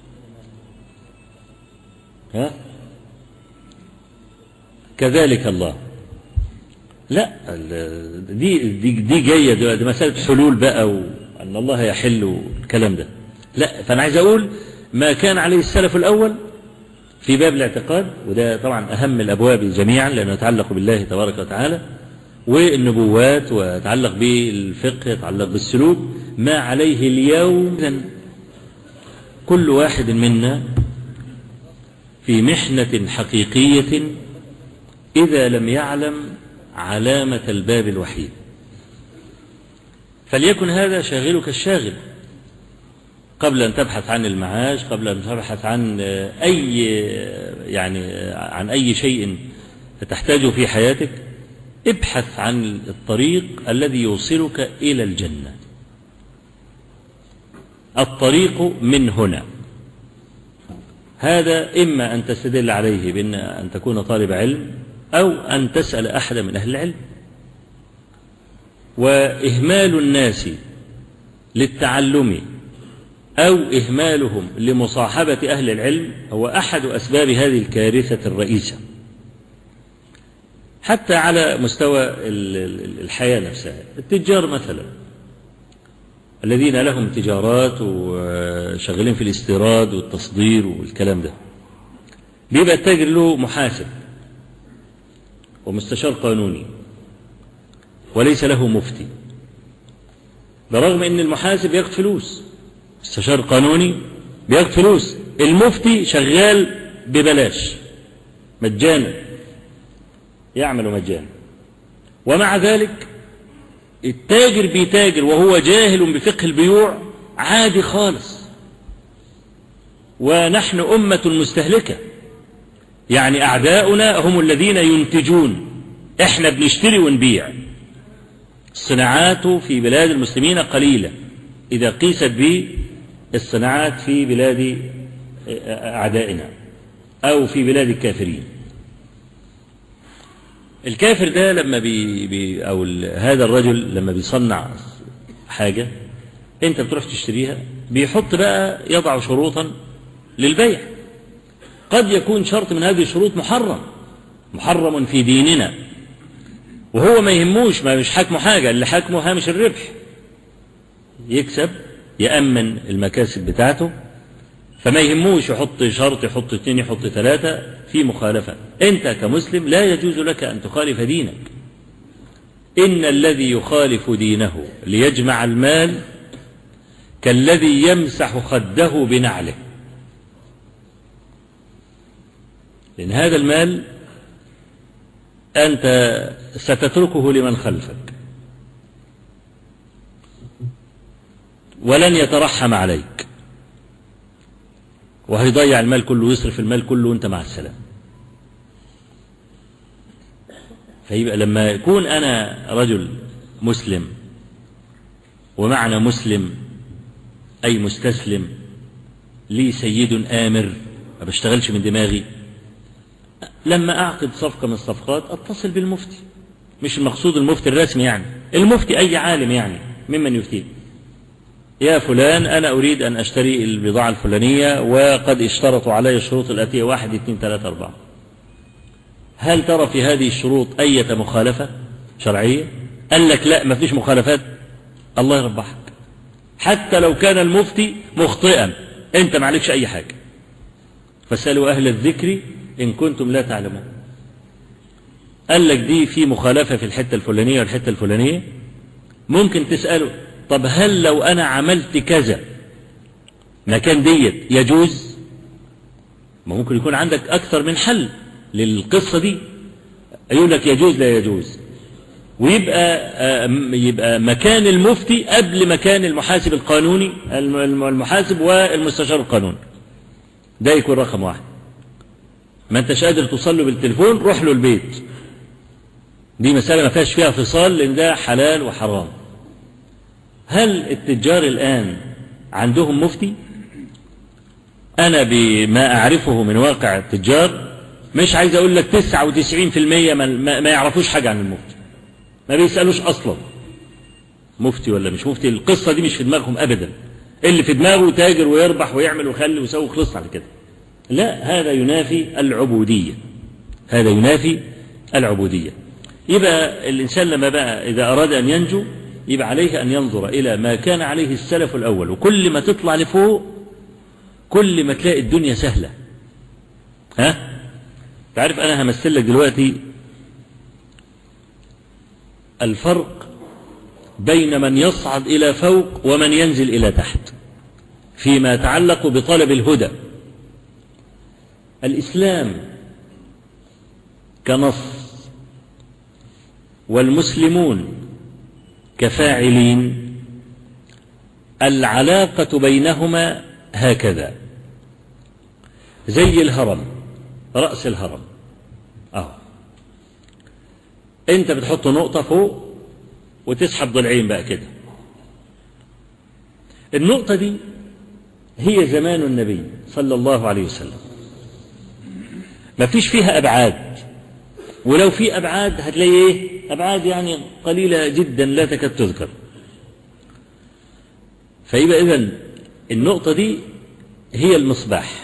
ها؟ كذلك الله. لا، دي جاية دي مسألة حلول بقى وأن الله يحل الكلام ده. لا، فأنا عايز أقول ما كان عليه السلف الأول في باب الاعتقاد، وده طبعا أهم الأبواب جميعا لأنه يتعلق بالله تبارك وتعالى والنبوات ويتعلق بالفقه يتعلق بالسلوك. ما عليه اليوم كل واحد منا في محنة حقيقية إذا لم يعلم علامة الباب الوحيد. فليكن هذا شاغلك الشاغل قبل أن تبحث عن المعاش، قبل أن تبحث عن عن أي شيء تحتاجه في حياتك. ابحث عن الطريق الذي يوصلك إلى الجنة. الطريق من هنا. هذا إما أن تستدل عليه بأن أن تكون طالب علم أو أن تسأل أحد من أهل العلم. وإهمال الناس للتعلم أو إهمالهم لمصاحبة أهل العلم هو أحد أسباب هذه الكارثة الرئيسة، حتى على مستوى الحياة نفسها. التجار مثلا الذين لهم تجارات وشغالين في الاستيراد والتصدير والكلام ده، بيبقى التاجر له محاسب ومستشار قانوني وليس له مفتي، برغم ان المحاسب بياخد فلوس، مستشار قانوني بياخد فلوس، المفتي شغال ببلاش مجانا، يعمل مجانا. ومع ذلك التاجر بيتاجر وهو جاهل بفقه البيوع عادي خالص. ونحن أمة مستهلكة، يعني أعداؤنا هم الذين ينتجون، إحنا بنشتري ونبيع. الصناعات في بلاد المسلمين قليلة إذا قيست بالصناعات في بلاد أعدائنا أو في بلاد الكافرين. الكافر ده لما أو هذا الرجل لما بيصنع حاجة أنت بتروح تشتريها، بيحط بقى يضع شروطا للبيع، قد يكون شرط من هذه الشروط محرم في ديننا، وهو ما يهموش، ما مش حاكمه حاجة، اللي حاكمه هامش الربح، يكسب يأمن المكاسب بتاعته، فما يهموش يحط شرط، يحط 2، يحط 3 في مخالفة. أنت كمسلم لا يجوز لك أن تخالف دينك. إن الذي يخالف دينه ليجمع المال كالذي يمسح خده بنعله، لأن هذا المال أنت ستتركه لمن خلفك ولن يترحم عليك، وهيضيع المال كله ويصرف المال كله وانت مع السلام. فيبقى لما يكون أنا رجل مسلم، ومعنى مسلم أي مستسلم، لي سيد آمر، ما بشتغلش من دماغي، لما أعقد صفقة من الصفقات أتصل بالمفتي، مش المقصود المفتي الرسمي يعني، المفتي أي عالم يعني ممن يفتيه، يا فلان أنا أريد أن أشتري البضاعة الفلانية وقد اشترطوا علي الشروط الآتية 1 2 3 4، هل ترى في هذه الشروط أي مخالفة شرعية؟ قال لك لا، ما فيش مخالفات، الله يربحك. حتى لو كان المفتي مخطئا أنت ما عليكش أي حاجة، فاسألوا أهل الذكر إن كنتم لا تعلمون. قال لك دي في مخالفة في الحتة الفلانية والحتة الفلانية، ممكن تسأله طب هل لو أنا عملت كذا مكان ديت يجوز؟ ما ممكن يكون عندك أكثر من حل للقصة دي، يقول لك يجوز لا يجوز، ويبقى مكان المفتي قبل مكان المحاسب القانوني، المحاسب والمستشار القانوني، ده يكون رقم 1. ما انتش قادر توصل له بالتليفون، روح له البيت، دي مسألة ما فيهاش فيها فصال، لأن ده حلال وحرام. هل التجار الآن عندهم مفتي؟ أنا بما أعرفه من واقع التجار مش عايز أقول لك 99% ما يعرفوش حاجة عن المفتي، ما بيسألوش أصلا مفتي ولا مش مفتي، القصة دي مش في دماغهم أبدا، اللي في دماغه تاجر ويربح ويعمل ويخلي ويسوي وخلص على كده. لا، هذا ينافي العبودية، هذا ينافي العبودية. يبقى الإنسان لما بقى إذا أراد أن ينجو يبقى عليه أن ينظر إلى ما كان عليه السلف الأول، وكل ما تطلع لفوق كل ما تلاقي الدنيا سهلة. تعرف أنا همثل لك دلوقتي الفرق بين من يصعد إلى فوق ومن ينزل إلى تحت فيما يتعلق بطلب الهدى. الإسلام كنص والمسلمون كفاعلين، العلاقة بينهما هكذا، زي الهرم، رأس الهرم انت بتحط نقطة فوق وتسحب ضلعين بقى كده. النقطة دي هي زمان النبي صلى الله عليه وسلم، ما فيش فيها أبعاد، ولو في أبعاد هتلاقي إيه؟ أبعاد يعني قليلة جدا لا تكاد تذكر. فيبقى إذن النقطة دي هي المصباح.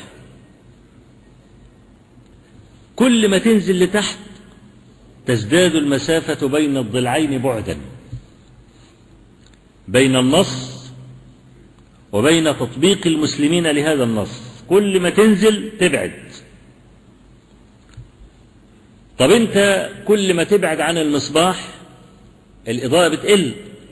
كل ما تنزل لتحت تزداد المسافة بين الضلعين بعدا، بين النص وبين تطبيق المسلمين لهذا النص. كل ما تنزل تبعد. طب انت كل ما تبعد عن المصباح الإضاءة بتقل.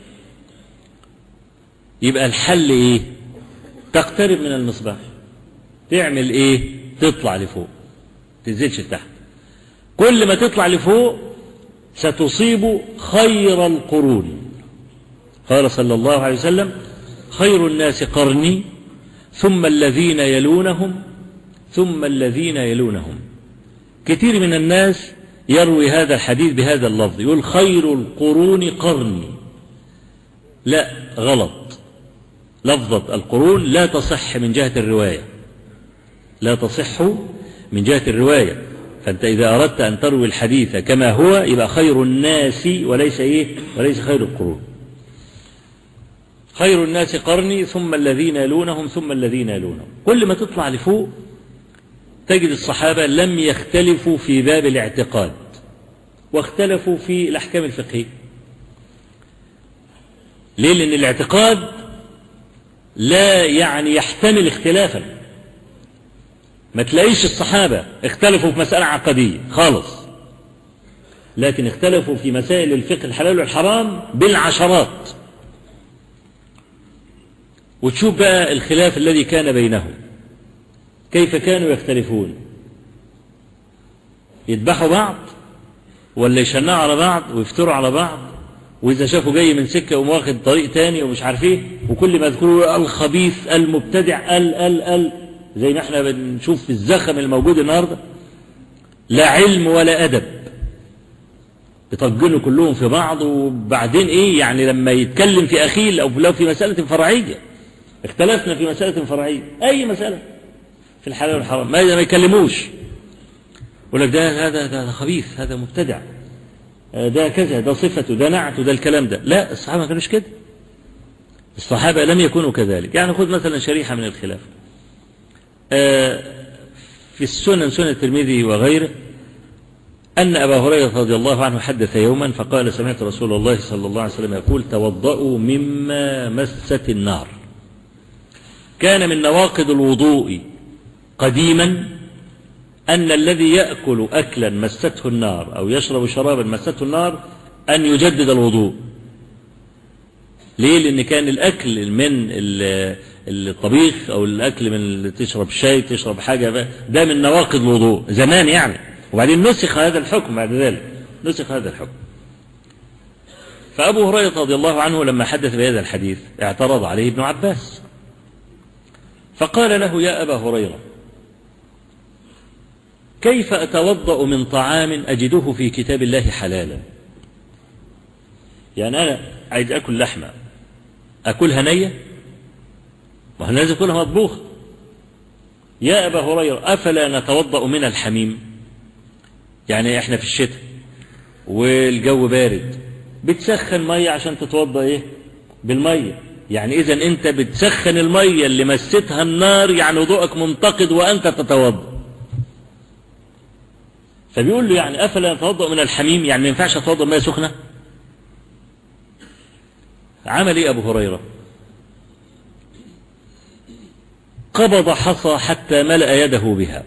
يبقى الحل ايه؟ تقترب من المصباح. تعمل ايه؟ تطلع لفوق، تنزلش لتحت. كل ما تطلع لفوق ستصيب خير القرون. قال صلى الله عليه وسلم: خير الناس قرني ثم الذين يلونهم ثم الذين يلونهم. كثير من الناس يروي هذا الحديث بهذا اللفظ، يقول خير القرون قرني. لا، غلط. لفظة القرون لا تصح من جهة الرواية، لا تصح من جهة الرواية. فأنت إذا أردت أن تروي الحديث كما هو يبقى خير الناس وليس إيه؟ وليس خير القرون. خير الناس قرني ثم الذين يلونهم ثم الذين يلونهم. كل ما تطلع لفوق تجد الصحابة لم يختلفوا في باب الاعتقاد، واختلفوا في الأحكام الفقهية. ليه؟ لأن الاعتقاد لا يعني يحتمل اختلافا. ما تلاقيش الصحابة اختلفوا في مسألة عقدية خالص، لكن اختلفوا في مسائل الفقه الحلال والحرام بالعشرات. وتشوف بقى الخلاف الذي كان بينهم، كيف كانوا يختلفون. يذبحوا بعض ولا يشنعوا على بعض ويفتروا على بعض، وإذا شافوا جاي من سكة يقوم واخد طريق تاني ومش عارف ايه، وكل ما يذكروا الخبيث المبتدع زي ما احنا بنشوف في الزخم الموجود النهارده. لا علم ولا أدب، يطجنوا كلهم في بعض. وبعدين ايه يعني لما يتكلم في أخيل أو لو في مسألة فرعية، اختلفنا في مسألة فرعية، أي مسألة في الحلال والحرام، ما يكلموش. يقول لك ده خبيث، هذا مبتدع، ده كذا، ده صفته، ده نعته، ده الكلام ده. لا، الصحابة ما كانوش كده. الصحابة لم يكونوا كذلك. يعني خذ مثلا شريحة من الخلاف في السنن، سنن الترمذي وغيره، أن أبا هريرة رضي الله عنه حدث يوما فقال: سمعت رسول الله صلى الله عليه وسلم يقول: توضؤوا مما مست النار. كان من نواقض الوضوء قديما أن الذي يأكل أكلا مسته النار أو يشرب شرابا مسته النار أن يجدد الوضوء. ليه؟ لأن كان الأكل من الطبيخ أو الأكل من تشرب شاي، تشرب حاجة، ده من نواقض الوضوء زمان يعني. وبعدين نسخ هذا الحكم بعد ذلك، نسخ هذا الحكم. فأبو هريرة رضي الله عنه لما حدث بهذا الحديث اعترض عليه ابن عباس، فقال له: يا أبا هريرة، كيف أتوضأ من طعام أجده في كتاب الله حلالا؟ يعني أنا عايز أكل لحمة، أكلها نية؟ ما هو لازم أكلها مطبوخة. يا أبا هريرة، أفلا نتوضأ من الحميم؟ يعني إحنا في الشتاء والجو بارد، بتسخن مية عشان تتوضأ إيه؟ بالمية. يعني إذن أنت بتسخن المية اللي مستها النار، يعني وضوءك منتقد وأنت تتوضأ. فبيقول له: يعني أفلا نتوضأ من الحميم؟ يعني ما ينفعش أتوضأ مية سخنة؟ عمل إيه أبو هريرة؟ قبض حصى حتى ملأ يده بها،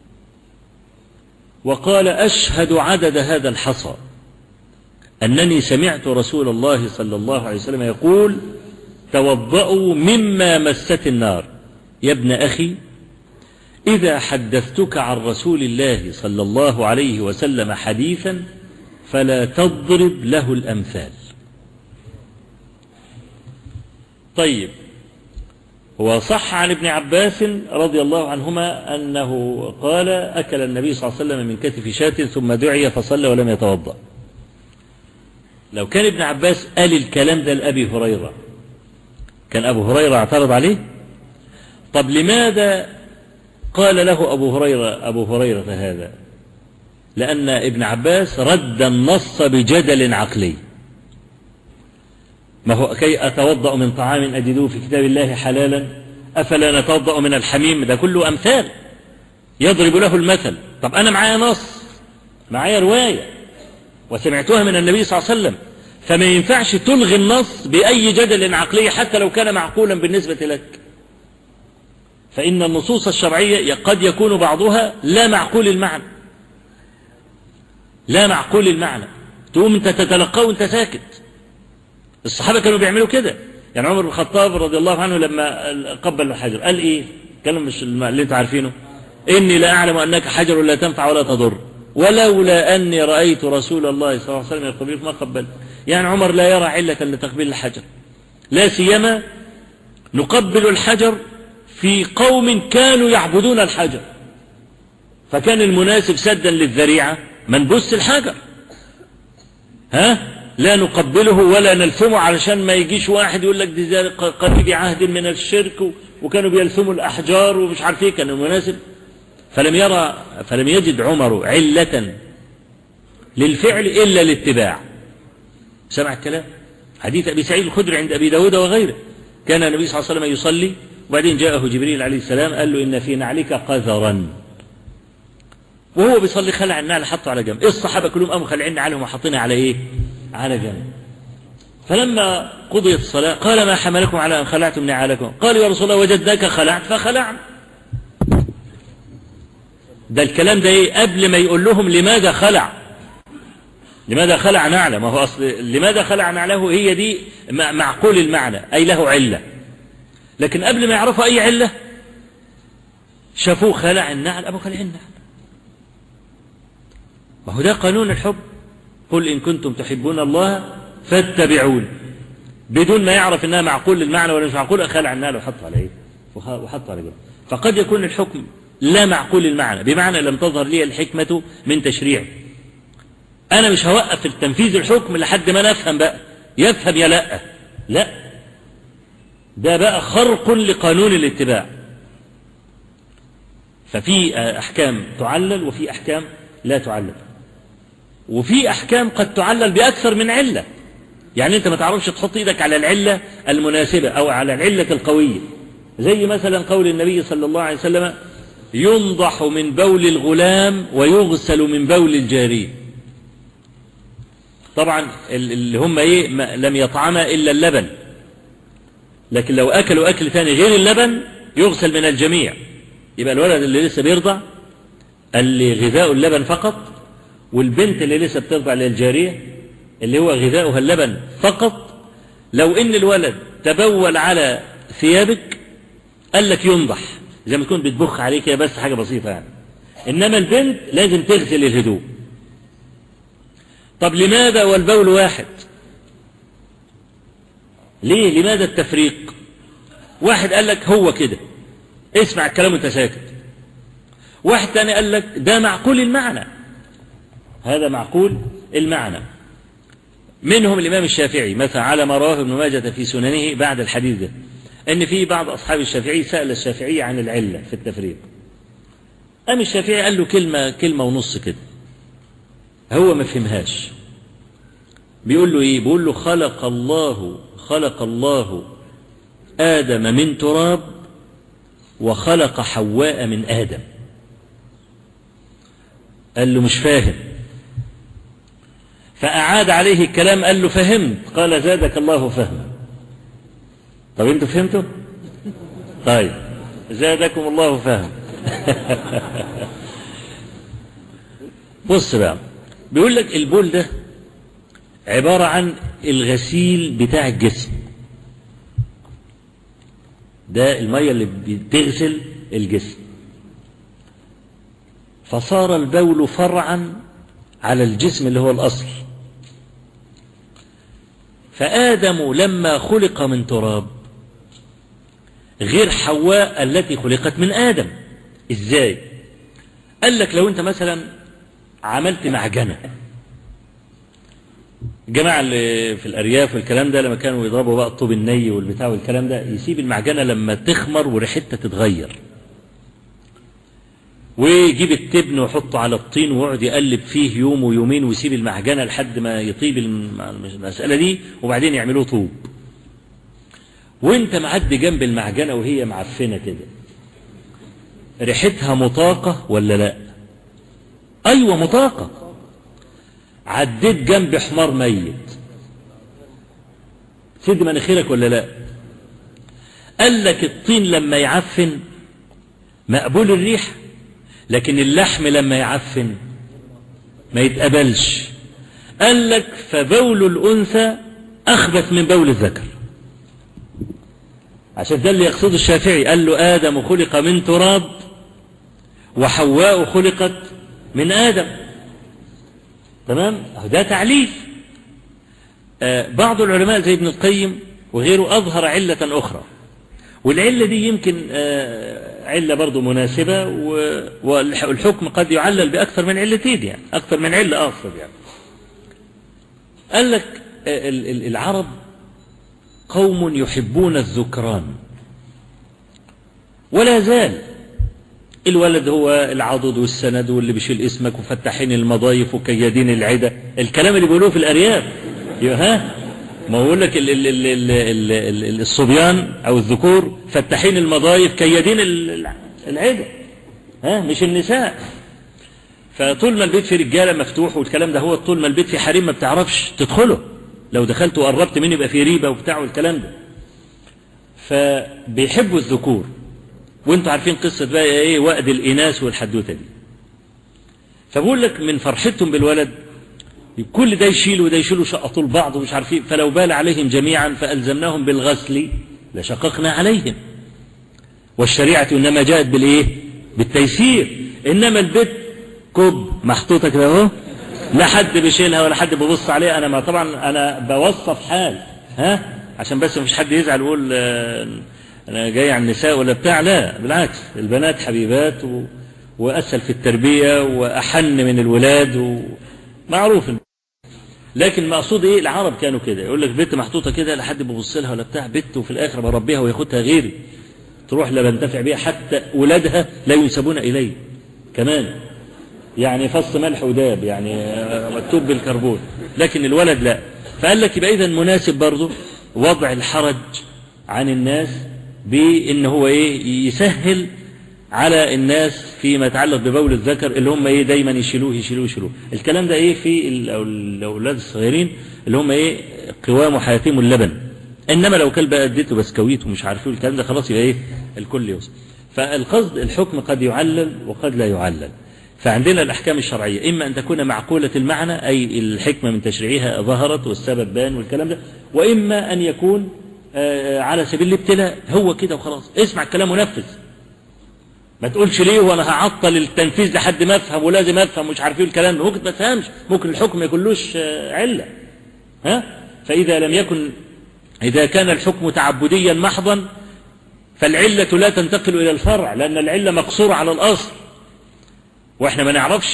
وقال: أشهد عدد هذا الحصى أنني سمعت رسول الله صلى الله عليه وسلم يقول: توضأوا مما مست النار. يا ابن أخي، إذا حدثتك عن رسول الله صلى الله عليه وسلم حديثا فلا تضرب له الأمثال. طيب، هو صح عن ابن عباس رضي الله عنهما أنه قال: أكل النبي صلى الله عليه وسلم من كتف شاة ثم دعي فصلى ولم يتوضأ. لو كان ابن عباس قال الكلام ده لأبي هريرة كان أبو هريرة اعترض عليه؟ طب لماذا قال له أبو هريرة هذا لأن ابن عباس رد النص بجدل عقلي. ما هو كي أتوضأ من طعام أجدوه في كتاب الله حلالا أفلا نتوضأ من الحميم؟ ده كله أمثال يضرب له المثل. طب أنا معايا نص، معايا رواية وسمعتها من النبي صلى الله عليه وسلم، فما ينفعش تلغي النص بأي جدل عقلي حتى لو كان معقولا بالنسبة لك. فإن النصوص الشرعية قد يكون بعضها لا معقول المعنى، لا معقول المعنى، تقوم انت تتلقاه وانت ساكت. الصحابة كانوا بيعملوا كده. يعني عمر بن الخطاب رضي الله عنه لما قبل الحجر قال ايه؟ كلام مش اللي انتوا عارفينه، اني لا اعلم انك حجر لا تنفع ولا تضر ولولا اني رايت رسول الله صلى الله عليه وسلم يقبلك ما قبلت. يعني عمر لا يرى علة لتقبيل الحجر، لا سيما نقبل الحجر في قوم كانوا يعبدون الحجر، فكان المناسب سدا للذريعة ما نبص الحجر، لا نقبله ولا نلثمه علشان ما يجيش واحد يقول لك دي قريب عهد من الشرك وكانوا بيلثموا الأحجار ومش عارف ايه. كان المناسب فلم يجد عمر علة للفعل إلا الاتباع. سمع الكلام؟ حديث أبي سعيد الخدري عند أبي داود وغيره، كان النبي صلى الله عليه وسلم يصلي وبعدين جاءه جبريل عليه السلام قال له إن في نعلك قذرا، وهو بيصلي خلع النعل حطه على جنب. الصحابة كلهم قاموا خلعين نعلهم وحاطينها على ايه؟ على جنب. فلما قضيت الصلاة قال ما حملكم على أن خلعتم نعالكم؟ قالوا يا رسول الله وجدناك خلعت فخلعنا. ده الكلام ده ايه؟ قبل ما يقول لهم لماذا خلع، لماذا خلع نعله. ما هو أصل لماذا خلع نعله هي دي معقول المعنى، أي له علة. لكن قبل ما يعرفوا أي علة شافوه خلع النعل، أبو خلع النعل. وهو ده قانون الحب، قل إن كنتم تحبون الله فاتبعون، بدون ما يعرف إنها معقول المعنى ولا مش معقول، خلع النعل وحطه على إيه؟ وحطه على جنب. فقد يكون الحكم لا معقول المعنى، بمعنى لم تظهر لي الحكمة من تشريعه. أنا مش هوقف التنفيذ الحكم لحد ما نفهم بقى، يفهم يا لا، ده بقى خرق لقانون الاتباع. ففي أحكام تعلل وفي أحكام لا تعلل، وفي أحكام قد تعلل بأكثر من علة. يعني أنت ما تعرفش تحط إيدك على العلة المناسبة أو على العلة القوية، زي مثلا قول النبي صلى الله عليه وسلم ينضح من بول الغلام ويغسل من بول الجارية. طبعا اللي هم ايه لم يطعما إلا اللبن، لكن لو أكلوا أكل تاني غير اللبن يغسل من الجميع. يبقى الولد اللي لسه بيرضع اللي غذاء اللبن فقط، والبنت اللي لسه بترضع للجارية اللي هو غذاؤها اللبن فقط. لو ان الولد تبول على ثيابك قال لك ينضح، زي ما تكون بتبخ عليك يا بس حاجة بسيطة يعني. انما البنت لازم تغسل الهدوء. طب لماذا والبول واحد؟ ليه؟ لماذا التفريق؟ واحد قال لك هو كده اسمع الكلام وانت ساكت، واحد تاني قال لك ده معقول المعنى، هذا معقول المعنى. منهم الإمام الشافعي مثلا على ما رواه ابن ماجة في سننه بعد الحديث ده، ان في بعض أصحاب الشافعي سأل الشافعي عن العلة في التفريق. قام الشافعي قال له كلمة ونص كده، هو ما فهمهاش. بيقول له ايه؟ بيقول له خلق الله آدم من تراب وخلق حواء من آدم. قال له مش فاهم، فأعاد عليه الكلام قال له فهمت. قال زادك الله فهما. طب انتوا فهمتوا؟ طيب زادكم الله فهم. بص بقى، بيقول لك البول ده عبارة عن الغسيل بتاع الجسم، ده المية اللي بتغسل الجسم. فصار البول فرعا على الجسم اللي هو الأصل. فآدم لما خلق من تراب غير حواء التي خلقت من آدم. إزاي؟ قال لك لو أنت مثلا عملت معجنة، الجماعة اللي في الأرياف والكلام ده لما كانوا يضربوا بقى الطوب الني والبتاع والكلام ده، يسيب المعجنة لما تخمر وريحتها تتغير، ويجيب التبن ويحطه على الطين ويقعد يقلب فيه يوم ويومين ويسيب المعجنة لحد ما يطيب المسألة دي، وبعدين يعملوه طوب. وانت معدي جنب المعجنة وهي معفنة كده، ريحتها مطاقة ولا لا؟ ايوه مطاقة. عديت جنب حمار ميت، سد مناخيرك ولا لا؟ قال لك الطين لما يعفن مقبول الريح، لكن اللحم لما يعفن ما يتقبلش. قال لك فبول الأنثى أخبث من بول الذكر، عشان ده اللي يقصده الشافعي. قال له آدم خلق من تراب وحواء خلقت من آدم. تمام؟ ده تعليل. بعض العلماء زي ابن القيم وغيره أظهر علة أخرى، والعلة دي يمكن علة برضو مناسبة، والحكم قد يعلل بأكثر من علتين، يعني أكثر من علة أقصد. يعني قال لك العرب قوم يحبون الذكران، ولا زال الولد هو العضد والسند واللي بيشيل اسمك وفتحين المضايف وكيادين العدة، الكلام اللي بيقولوه في الأرياف. ها ما يقول لك الصبيان أو الذكور فتحين المضايف كيادين العدة، ها مش النساء. فطول ما البيت في رجالة مفتوح والكلام ده، هو طول ما البيت في حريم ما بتعرفش تدخله، لو دخلت وقربت منه يبقى في ريبة وبتاع والكلام ده. فبيحبوا الذكور، وانتوا عارفين قصة بقى ايه وأد الإناث والحدوتة دي. فبقول لك من فرحتهم بالولد كل ده يشيل وده يشيل وشقطوا لبعض ومش عارفين، فلو بال عليهم جميعا فألزمناهم بالغسل لشققنا عليهم. والشريعة إنما جاءت بالإيه؟ بالتيسير. إنما البيت كوب محطوطة كده اهو، لا حد بيشيلها ولا حد بيبص عليها. أنا ما طبعا أنا بوصف حال، ها عشان بس مفيش حد يزعل ويقول أنا جاي عن النساء ولا بتاع، لا بالعكس، البنات حبيبات وأسهل في التربية وأحن من الولاد معروف. لكن مقصود ايه؟ العرب كانوا كده، يقول لك بنت محطوطه كده لا حد بيبص لها ولا بتاع، بنت وفي الاخر بربيها وياخدها غيري، تروح لا بنتفع بيها، حتى ولادها لا ينسبون الي كمان، يعني فص ملح وداب، يعني مكتوب بالكربون، لكن الولد لا. فقال لك يبقى اذا مناسب برضه وضع الحرج عن الناس بان هو ايه يسهل على الناس فيما يتعلق ببول الذكر، اللي هم ايه دايما يشيلوه. الكلام ده ايه في الاولاد الصغيرين اللي هم ايه قوام حياتهم اللبن. انما لو كلب اديته بسكويت ومش عارفين الكلام ده خلاص يبقى ايه الكل يوصل. فالقصد الحكم قد يعلل وقد لا يعلل. فعندنا الاحكام الشرعيه اما ان تكون معقوله المعنى، اي الحكمه من تشريعها ظهرت والسبب بان والكلام ده، واما ان يكون على سبيل الابتلاء، هو كده وخلاص، اسمع الكلام ونفذ. ما تقولش ليه وانا هعطل التنفيذ لحد ما افهم ولازم افهم مش عارف ايه الكلام ده، ممكن ما تفهمش، ممكن الحكم ما يكونلوش عله. ها فاذا لم يكن، اذا كان الحكم تعبديا محضا فالعله لا تنتقل الى الفرع، لان العله مقصوره على الاصل، واحنا ما نعرفش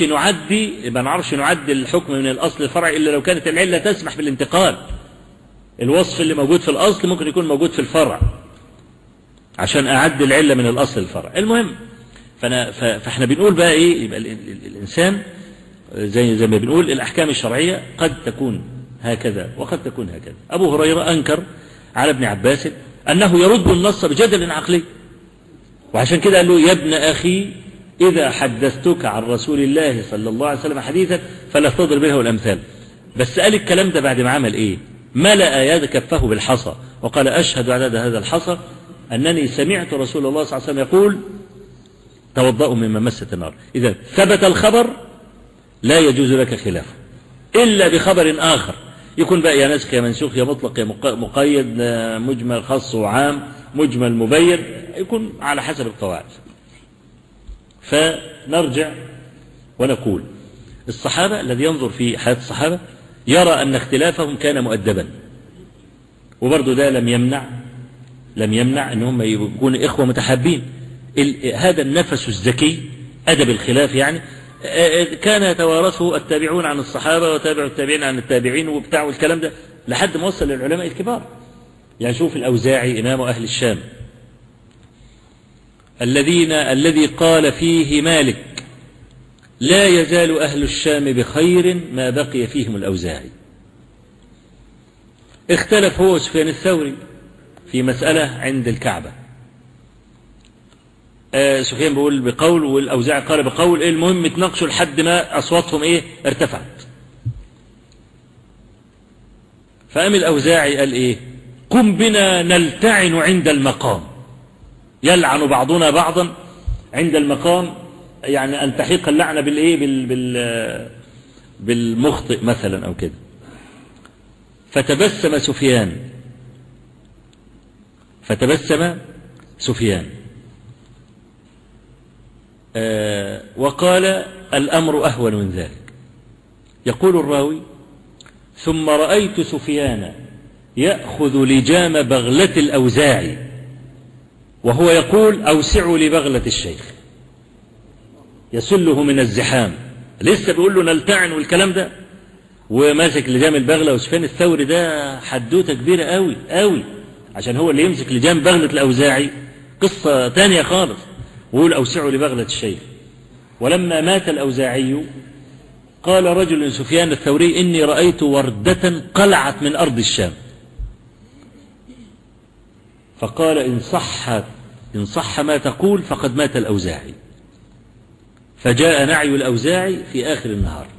نعدي الحكم من الاصل للفرع الا لو كانت العله تسمح بالانتقال. الوصف اللي موجود في الاصل ممكن يكون موجود في الفرع عشان اعدي العله من الاصل للفرع. المهم فاحنا بنقول بقى ايه، يبقى الانسان زي ما بنقول الاحكام الشرعيه قد تكون هكذا وقد تكون هكذا. ابو هريره انكر على ابن عباس انه يرد النص بجدل عقلي، وعشان كده قال له يا ابن اخي اذا حدثتك عن رسول الله صلى الله عليه وسلم حديثا فلا تضرب به الامثال. بس قال الكلام ده بعد ما عمل ايه؟ ملأ يد كفه بالحصى وقال اشهد على هذا الحصى أنني سمعت رسول الله صلى الله عليه وسلم يقول توضأوا مما مست النار. إذا ثبت الخبر لا يجوز لك خلافه إلا بخبر آخر، يكون بقى يا نسخ يا منسوخ يا مطلق يا مقيد، مجمل خاص وعام، مجمل مبين، يكون على حسب القواعد. فنرجع ونقول الصحابة الذي ينظر في حياة الصحابة يرى أن اختلافهم كان مؤدبا، وبرضه ده لم يمنع ان هم يكونوا اخوه متحابين. هذا النفس الذكي ادب الخلاف يعني كان يتوارثه التابعون عن الصحابه وتابع التابعين عن التابعين وبتاع والكلام ده لحد ما وصل للعلماء الكبار. يعني شوف الاوزاعي امام اهل الشام الذي قال فيه مالك لا يزال أهل الشام بخير ما بقي فيهم الأوزاعي. اختلف هو وسفيان الثوري في مسألة عند الكعبة، سفيان بيقول بقول والأوزاعي قال بقول، المهم اتناقشوا لحد ما أصواتهم ارتفعت. فقام الأوزاعي قال قم بنا نلتعن عند المقام، يلعن بعضنا بعضا عند المقام، يعني أن تحيق اللعنة بالمخطئ مثلا أو كده. فتبسم سفيان وقال الأمر أهون من ذلك. يقول الراوي ثم رأيت سفيان يأخذ لجام بغلة الأوزاعي وهو يقول أوسعوا لبغلة الشيخ، يسله من الزحام، لسه بيقول له نلتعن والكلام ده، وماسك لجام البغلة. وسفيان الثوري ده حدوته كبيرة قوي قوي، عشان هو اللي يمسك لجام بغلة الأوزاعي قصة تانية خالص، ويقول أوسعوا لبغلة الشيخ. ولما مات الأوزاعي قال رجل لسفيان الثوري إني رأيت وردة قلعت من أرض الشام، فقال إن صح ما تقول فقد مات الأوزاعي. فجاء نعي الأوزاعي في آخر النهار.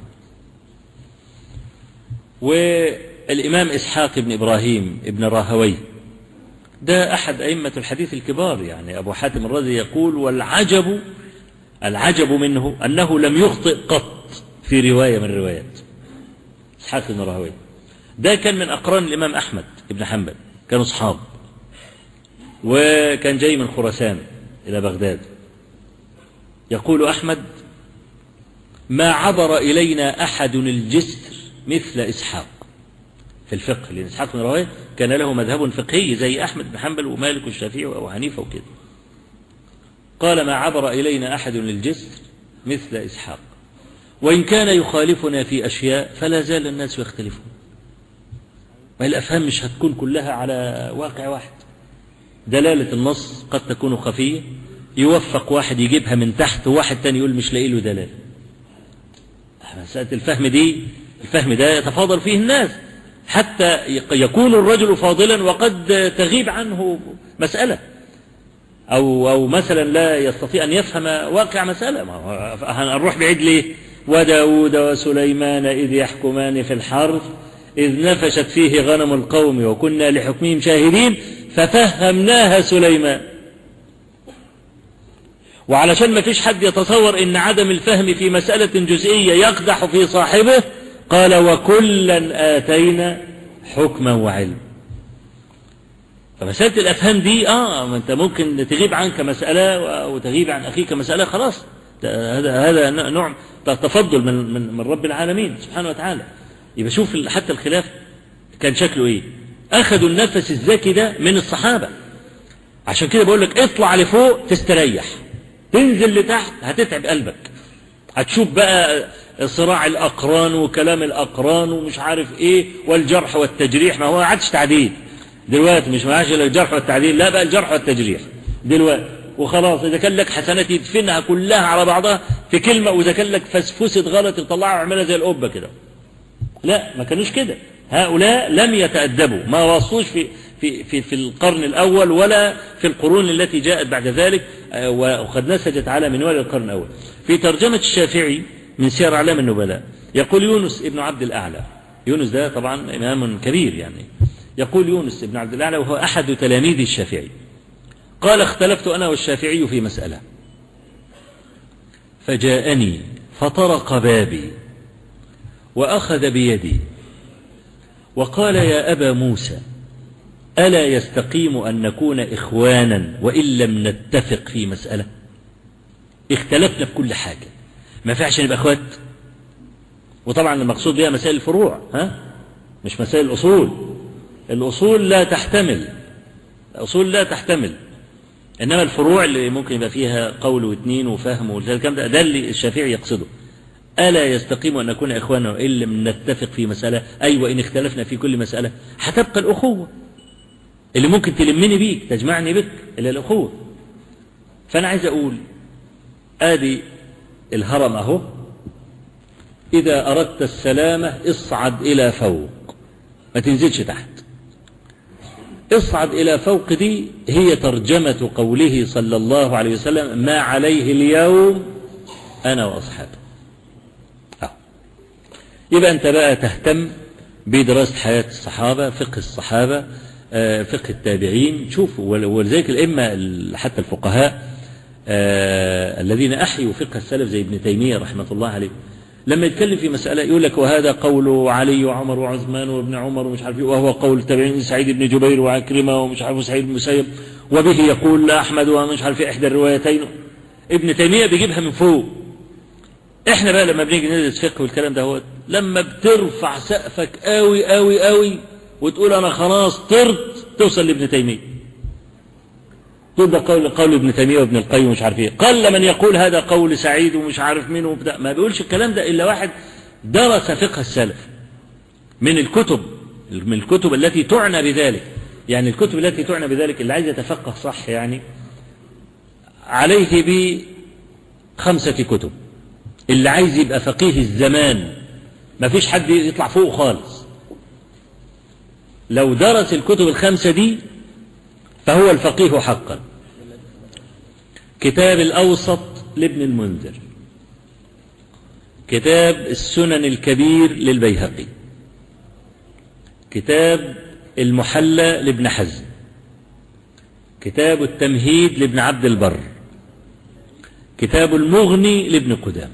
والإمام إسحاق بن إبراهيم ابن راهوي ده أحد أئمة الحديث الكبار، يعني أبو حاتم الرازي يقول العجب منه أنه لم يخطئ قط في رواية من الروايات. إسحاق بن راهوي ده كان من أقران الإمام أحمد بن حنبل، كانوا أصحاب، وكان جاي من خراسان إلى بغداد. يقول أحمد ما عبر إلينا أحد الجسر مثل إسحاق في الفقه، لأن إسحاق بن راهويه كان له مذهب فقهي زي أحمد بن حنبل ومالك والشافعي وأبو حنيفة وكده. قال ما عبر إلينا أحد للجسر مثل إسحاق، وإن كان يخالفنا في أشياء فلا زال الناس يختلفون. والأفهام مش هتكون كلها على واقع واحد، دلالة النص قد تكون خفية، يوفق واحد يجيبها من تحت وواحد تاني يقول مش لاقي له دلالة. مسألة الفهم ده يتفاضل فيه الناس، حتى يكون الرجل فاضلا وقد تغيب عنه مسألة، أو مثلا لا يستطيع أن يفهم واقع مسألة. هنروح بعيد ليه؟ وداود وسليمان إذ يحكمان في الحرث إذ نفشت فيه غنم القوم وكنا لحكمهم شاهدين ففهمناها سليمان. وعلشان ما فيش حد يتصور إن عدم الفهم في مسألة جزئية يقدح في صاحبه قال وكلا آتينا حكما وعلم. فمسألة الأفهام دي ما أنت ممكن تغيب عنك مسألة وتغيب عن أخيك مسألة، خلاص هذا نوع تفضل من رب العالمين سبحانه وتعالى. يبقى شوف حتى الخلاف كان شكله أخذوا النفس الذكي ده من الصحابة. عشان كده بقول لك اطلع لفوق تستريح، تنزل لتحت هتتعب قلبك، هتشوف بقى صراع الأقران وكلام الأقران ومش عارف والجرح والتجريح. ما هو عادش تعديل دلوقتي، مش معاش إلا الجرح والتعديل، لا بقى الجرح والتجريح دلوقتي وخلاص. إذا كان لك حسنات يدفنها كلها على بعضها في كلمة، وإذا كان لك فسفسة غلط يطلعها ويعملها زي القبة كده. لا، ما كانوش كده، هؤلاء لم يتأدبوا، ما وصلوش في القرن الأول ولا في القرون التي جاءت بعد ذلك، وقد نسجت على منوال القرن الأول. في ترجمة الشافعي من سير أعلام النبلاء يقول يونس ابن عبد الأعلى، يونس ده طبعا إمام كبير يعني، يقول يونس ابن عبد الأعلى وهو أحد تلاميذ الشافعي قال اختلفت أنا والشافعي في مسألة فجاءني فطرق بابي وأخذ بيدي وقال يا أبا موسى ألا يستقيم أن نكون إخوانا وإن لم نتفق في مسألة؟ اختلفنا في كل حاجة، ما فيهاش نبقى أخوات. وطبعا المقصود بها مسائل الفروع، مش مسائل الأصول. الأصول لا تحتمل، إنما الفروع اللي ممكن يبقى فيها قول واثنين وفهم والكلام ده اللي الشافعي يقصده. ألا يستقيم أن نكون إخوانا وإن لم نتفق في مسألة، أي وإن اختلفنا في كل مسألة هتبقى الأخوة اللي ممكن تلمني بيك تجمعني بك إلى الأخوة. فأنا عايز أقول آدي الهرم أهو إذا أردت السلامة اصعد إلى فوق، ما تنزلش تحت. اصعد إلى فوق دي هي ترجمة قوله صلى الله عليه وسلم ما عليه اليوم أنا وأصحابي. يبقى أنت بقى تهتم بدراسة حياة الصحابة، فقه الصحابة، فقه التابعين. شوف، ولذلك الأئمة حتى الفقهاء الذين أحيوا فقه السلف زي ابن تيمية رحمة الله عليه، لما يتكلم في مسألة يقول لك وهذا قول علي وعمر وعثمان وابن عمر ومش عارف، وهو قول التابعين سعيد بن جبير وعكرمة ومش عارف سعيد بن مسيب، وبه يقول أحمد ومش عارف إحدى الروايتين. ابن تيمية بيجيبها من فوق. احنا بقى لما بنيجي ندرس فقه والكلام ده، هو لما بترفع سقفك قوي قوي قوي وتقول انا خلاص طرت، توصل لابن تيمية، تقول ده قول ابن تيمية وابن القيم ومش عارف ايه. قل من يقول هذا قول سعيد ومش عارف مين وبتاع، ما بيقولش الكلام ده الا واحد درس فقه السلف من الكتب التي تعنى بذلك. يعني الكتب التي تعنى بذلك، اللي عايز يتفقه صح يعني عليه ب5 كتب. اللي عايز يبقى فقيه الزمان، ما فيش حد يطلع فوق خالص، لو درس الكتب ال5 دي فهو الفقيه حقا. كتاب الأوسط لابن المنذر، كتاب السنن الكبير للبيهقي، كتاب المحلى لابن حزم، كتاب التمهيد لابن عبد البر، كتاب المغني لابن قدام.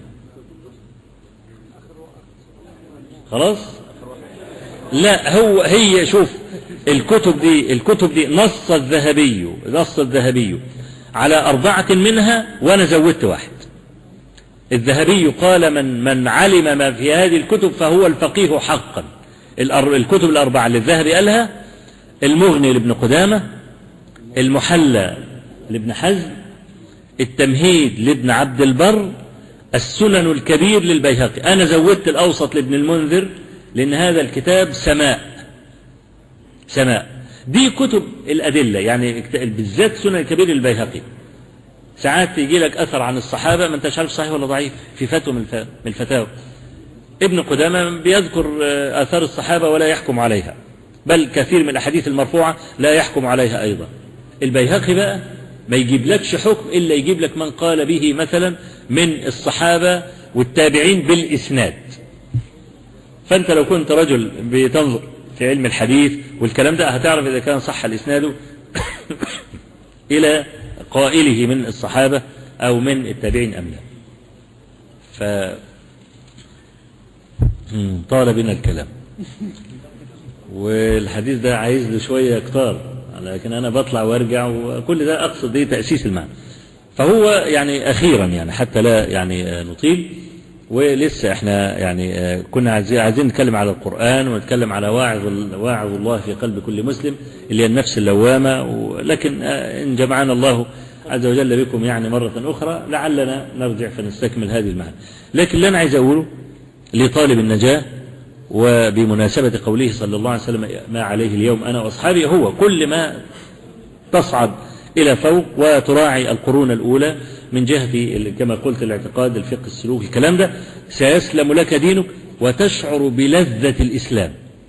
خلاص؟ لا، هي شوف الكتب دي نص الذهبي على 4 منها، وأنا زودت واحد. الذهبي قال من علم ما في هذه الكتب فهو الفقيه حقا. الكتب ال4 اللي الذهبي قالها: المغني لابن قدامة، المحلى لابن حزم، التمهيد لابن عبد البر، السنن الكبير للبيهقي. أنا زودت الأوسط لابن المنذر لأن هذا الكتاب سماء. دي كتب الأدلة، يعني بالذات سنن الكبير للبيهقي. ساعات يجي لك أثر عن الصحابة ما انتش عارف صحيح ولا ضعيف، في فتوى من الفتاوى. ابن قدامة بيذكر آثار الصحابة ولا يحكم عليها، بل كثير من الأحاديث المرفوعة لا يحكم عليها أيضا. البيهقي بقى ما يجيب لكش حكم إلا يجيب لك من قال به مثلا من الصحابة والتابعين بالإسناد. فأنت لو كنت رجل بتنظر في علم الحديث والكلام ده، هتعرف إذا كان صح الإسناد إلى قائله من الصحابة أو من التابعين أم لا. طال بنا الكلام، والحديث ده عايز له شوية كتار، لكن أنا بطلع وارجع، وكل ده أقصد دي تأسيس المعنى. فهو يعني أخيرا يعني حتى لا يعني نطيل، ولسه احنا يعني كنا عايزين نتكلم على القرآن ونتكلم على واعظ الله في قلب كل مسلم اللي هي النفس اللوامة، لكن إن جمعنا الله عز وجل بكم يعني مرة أخرى لعلنا نرجع فنستكمل هذه المعنى. لكن اللي أنا عايز أقوله لطالب النجاة، وبمناسبة قوله صلى الله عليه وسلم ما عليه اليوم أنا وأصحابي، هو كل ما تصعد إلى فوق وتراعي القرون الأولى من جهة كما قلت الاعتقاد، الفقه، السلوك، الكلام ده، سيسلم لك دينك وتشعر بلذة الإسلام.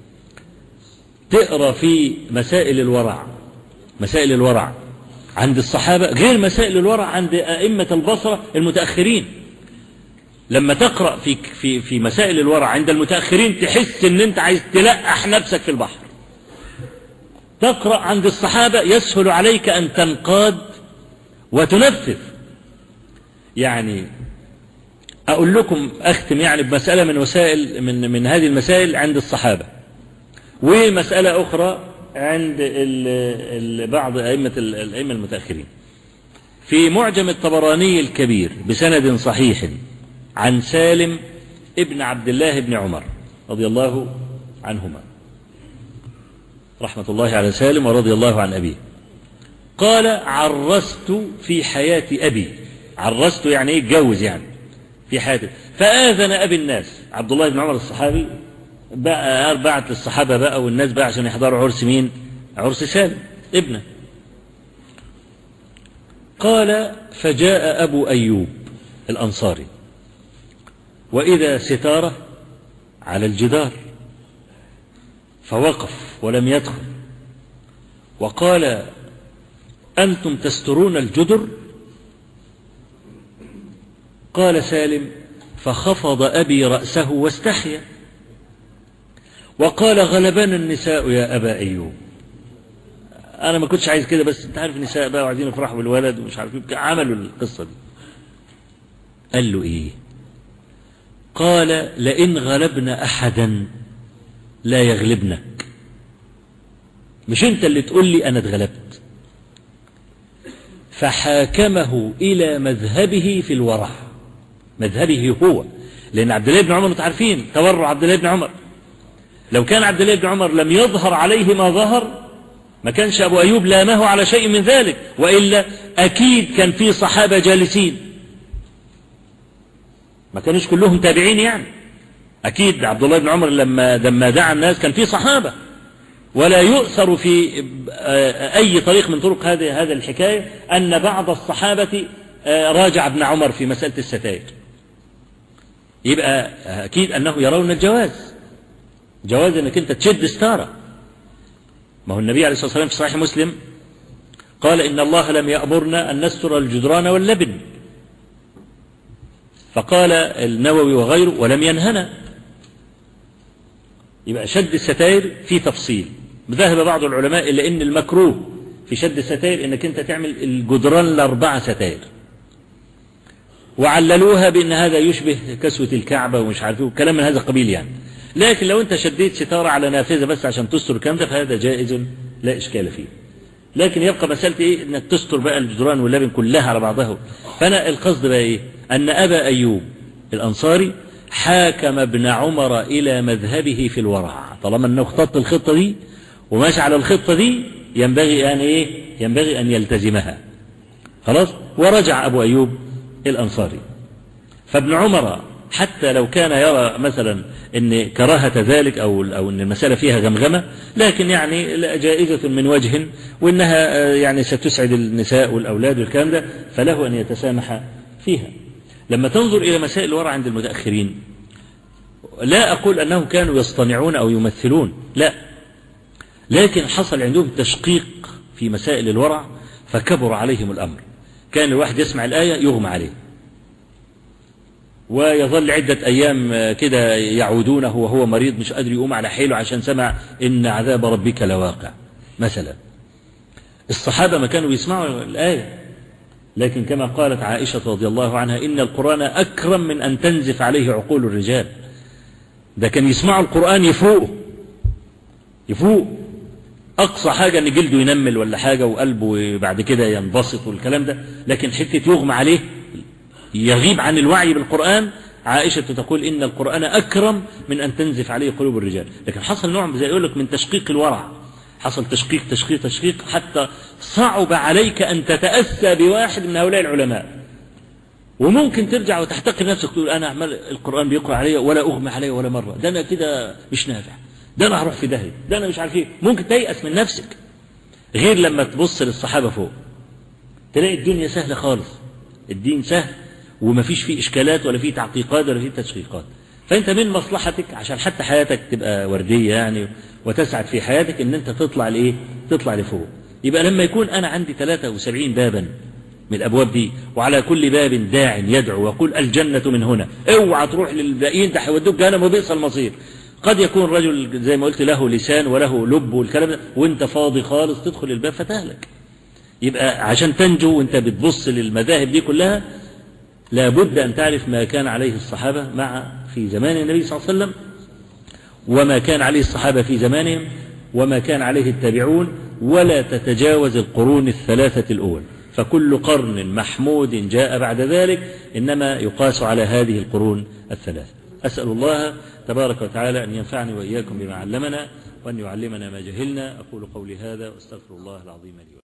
تقرأ في مسائل الورع عند الصحابة غير مسائل الورع عند أئمة البصرة المتأخرين. لما تقرأ في مسائل الورع عند المتأخرين تحس ان انت عايز تلقح نفسك في البحر. تقرأ عند الصحابة يسهل عليك ان تنقاد وتنفذ. يعني اقول لكم اختم يعني بمسألة من هذه المسائل عند الصحابة، ومسألة اخرى عند بعض الأئمة المتأخرين. في معجم الطبراني الكبير بسند صحيح عن سالم ابن عبد الله بن عمر رضي الله عنهما، رحمة الله على سالم ورضي الله عن أبيه، قال: عرست في حياة أبي. عرست يعني ايه؟ اتجوز يعني في حياته. فآذن أبي الناس، عبد الله بن عمر الصحابي بقى بعت للصحابة بقى والناس بقى عشان يحضروا عرس مين؟ عرس سالم ابنه. قال: فجاء أبو أيوب الأنصاري وإذا ستارة على الجدار، فوقف ولم يدخل وقال: أنتم تسترون الجدر؟ قال سالم: فخفض أبي رأسه واستحيا وقال: غلبنا النساء يا أبا أيوب. أنا ما كنتش عايز كده، بس أنت عارف النساء بقى وعايزين يفرحوا بالولد ومش عارف ايه، عملوا القصة دي. قال له إيه؟ قال: لئن غلبنا أحدا لا يغلبنك. مش أنت اللي تقول لي أنا اتغلبت. فحاكمه إلى مذهبه في الورع، مذهبه هو، لأن عبد الله بن عمر متعرفين تورع عبد الله بن عمر. لو كان عبد الله بن عمر لم يظهر عليه ما ظهر ما كانش أبو أيوب لامه على شيء من ذلك، وإلا أكيد كان في صحابة جالسين، ما كانوش كلهم تابعين يعني. أكيد عبد الله بن عمر لما دعا الناس كان في صحابة، ولا يؤثر في أي طريق من طرق هذه الحكاية أن بعض الصحابة راجع ابن عمر في مسألة الستائر. يبقى أكيد أنه يرون الجواز، جواز أنك أنت تشد ستارة. ما هو النبي عليه الصلاة والسلام في صحيح مسلم قال: إن الله لم يأمرنا أن نستر الجدران واللبن. فقال النووي وغيره: ولم ينهنا. يبقى شد الستائر في تفصيل. ذهب بعض العلماء إلى أن المكروه في شد الستائر أنك أنت تعمل الجدران ل4 ستائر، وعللوها بأن هذا يشبه كسوة الكعبة ومش عارف ايه وكلام من هذا القبيل يعني. لكن لو أنت شديت ستارة على نافذة بس عشان تستر الكلام ده فهذا جائز لا إشكال فيه. لكن يبقى مسألة إيه؟ أنك تستر بقى الجدران واللبن كلها على بعضها. فأنا القصد بقى إيه؟ أن أبا أيوب الأنصاري حاكم ابن عمر إلى مذهبه في الورع، طالما أنه اختط الخطة دي وماشي على الخطة دي ينبغي أن إيه؟ ينبغي أن يلتزمها. خلاص؟ ورجع أبو أيوب الأنصاري. فابن عمر حتى لو كان يرى مثلا أن كراهة ذلك أو أن المسألة فيها غمغمة، لكن يعني جائزة من وجه، وإنها يعني ستسعد النساء والأولاد والكلام ده، فله أن يتسامح فيها. لما تنظر إلى مسائل الورع عند المتأخرين، لا أقول أنهم كانوا يصطنعون أو يمثلون، لا، لكن حصل عندهم تشقيق في مسائل الورع فكبر عليهم الأمر. كان الواحد يسمع الآية يغمى عليه ويظل عدة أيام كده يعودونه وهو مريض مش قادر يقوم على حيله عشان سمع إن عذاب ربك لواقع مثلا. الصحابة ما كانوا يسمعوا الآية، لكن كما قالت عائشة رضي الله عنها: إن القرآن أكرم من أن تنزف عليه عقول الرجال. ده كان يسمعوا القرآن يفوق أقصى حاجة أن جلده ينمل ولا حاجة وقلبه بعد كده ينبسط والكلام ده، لكن حتة يغمى عليه يغيب عن الوعي بالقرآن. عائشة تقول: إن القرآن أكرم من أن تنزف عليه قلوب الرجال. لكن حصل نوع زي يقول لك من تشقيق الورع، حصل تشقيق حتى صعب عليك أن تتأسى بواحد من هؤلاء العلماء. وممكن ترجع وتحتقر نفسك تقول: أنا أعمل القرآن بيقرأ علي ولا أغمى علي ولا مرة، ده أنا كده مش نافع، ده أنا هروح في داهية، ده أنا مش عارف إيه. ممكن تيأس من نفسك، غير لما تبص للصحابة فوق تلاقي الدنيا سهلة خالص، الدين سهل وما فيش فيه إشكالات ولا فيه تعقيقات ولا فيه تشقيقات. فأنت من مصلحتك عشان حتى حياتك تبقى وردية يعني وتسعد في حياتك إن أنت تطلع لفوق. يبقى لما يكون أنا عندي 73 بابا من الأبواب دي، وعلى كل باب داع يدعو ويقول الجنة من هنا، اوعى تروح للباقيين ده هيودوك جهنم وبئس المصير. قد يكون رجل زي ما قلت له لسان وله لب والكلام ده وانت فاضي خالص تدخل الباب فتهلك. يبقى عشان تنجو وانت بتبص للمذاهب دي كلها لابد أن تعرف ما كان عليه الصحابة في زمان النبي صلى الله عليه وسلم، وما كان عليه الصحابة في زمانهم، وما كان عليه التابعون، ولا تتجاوز القرون الثلاثة الأول. فكل قرن محمود جاء بعد ذلك إنما يقاس على هذه القرون الثلاثة. أسأل الله تبارك وتعالى أن ينفعني وإياكم بما علمنا وأن يعلمنا ما جهلنا. أقول قولي هذا وأستغفر الله العظيم لي.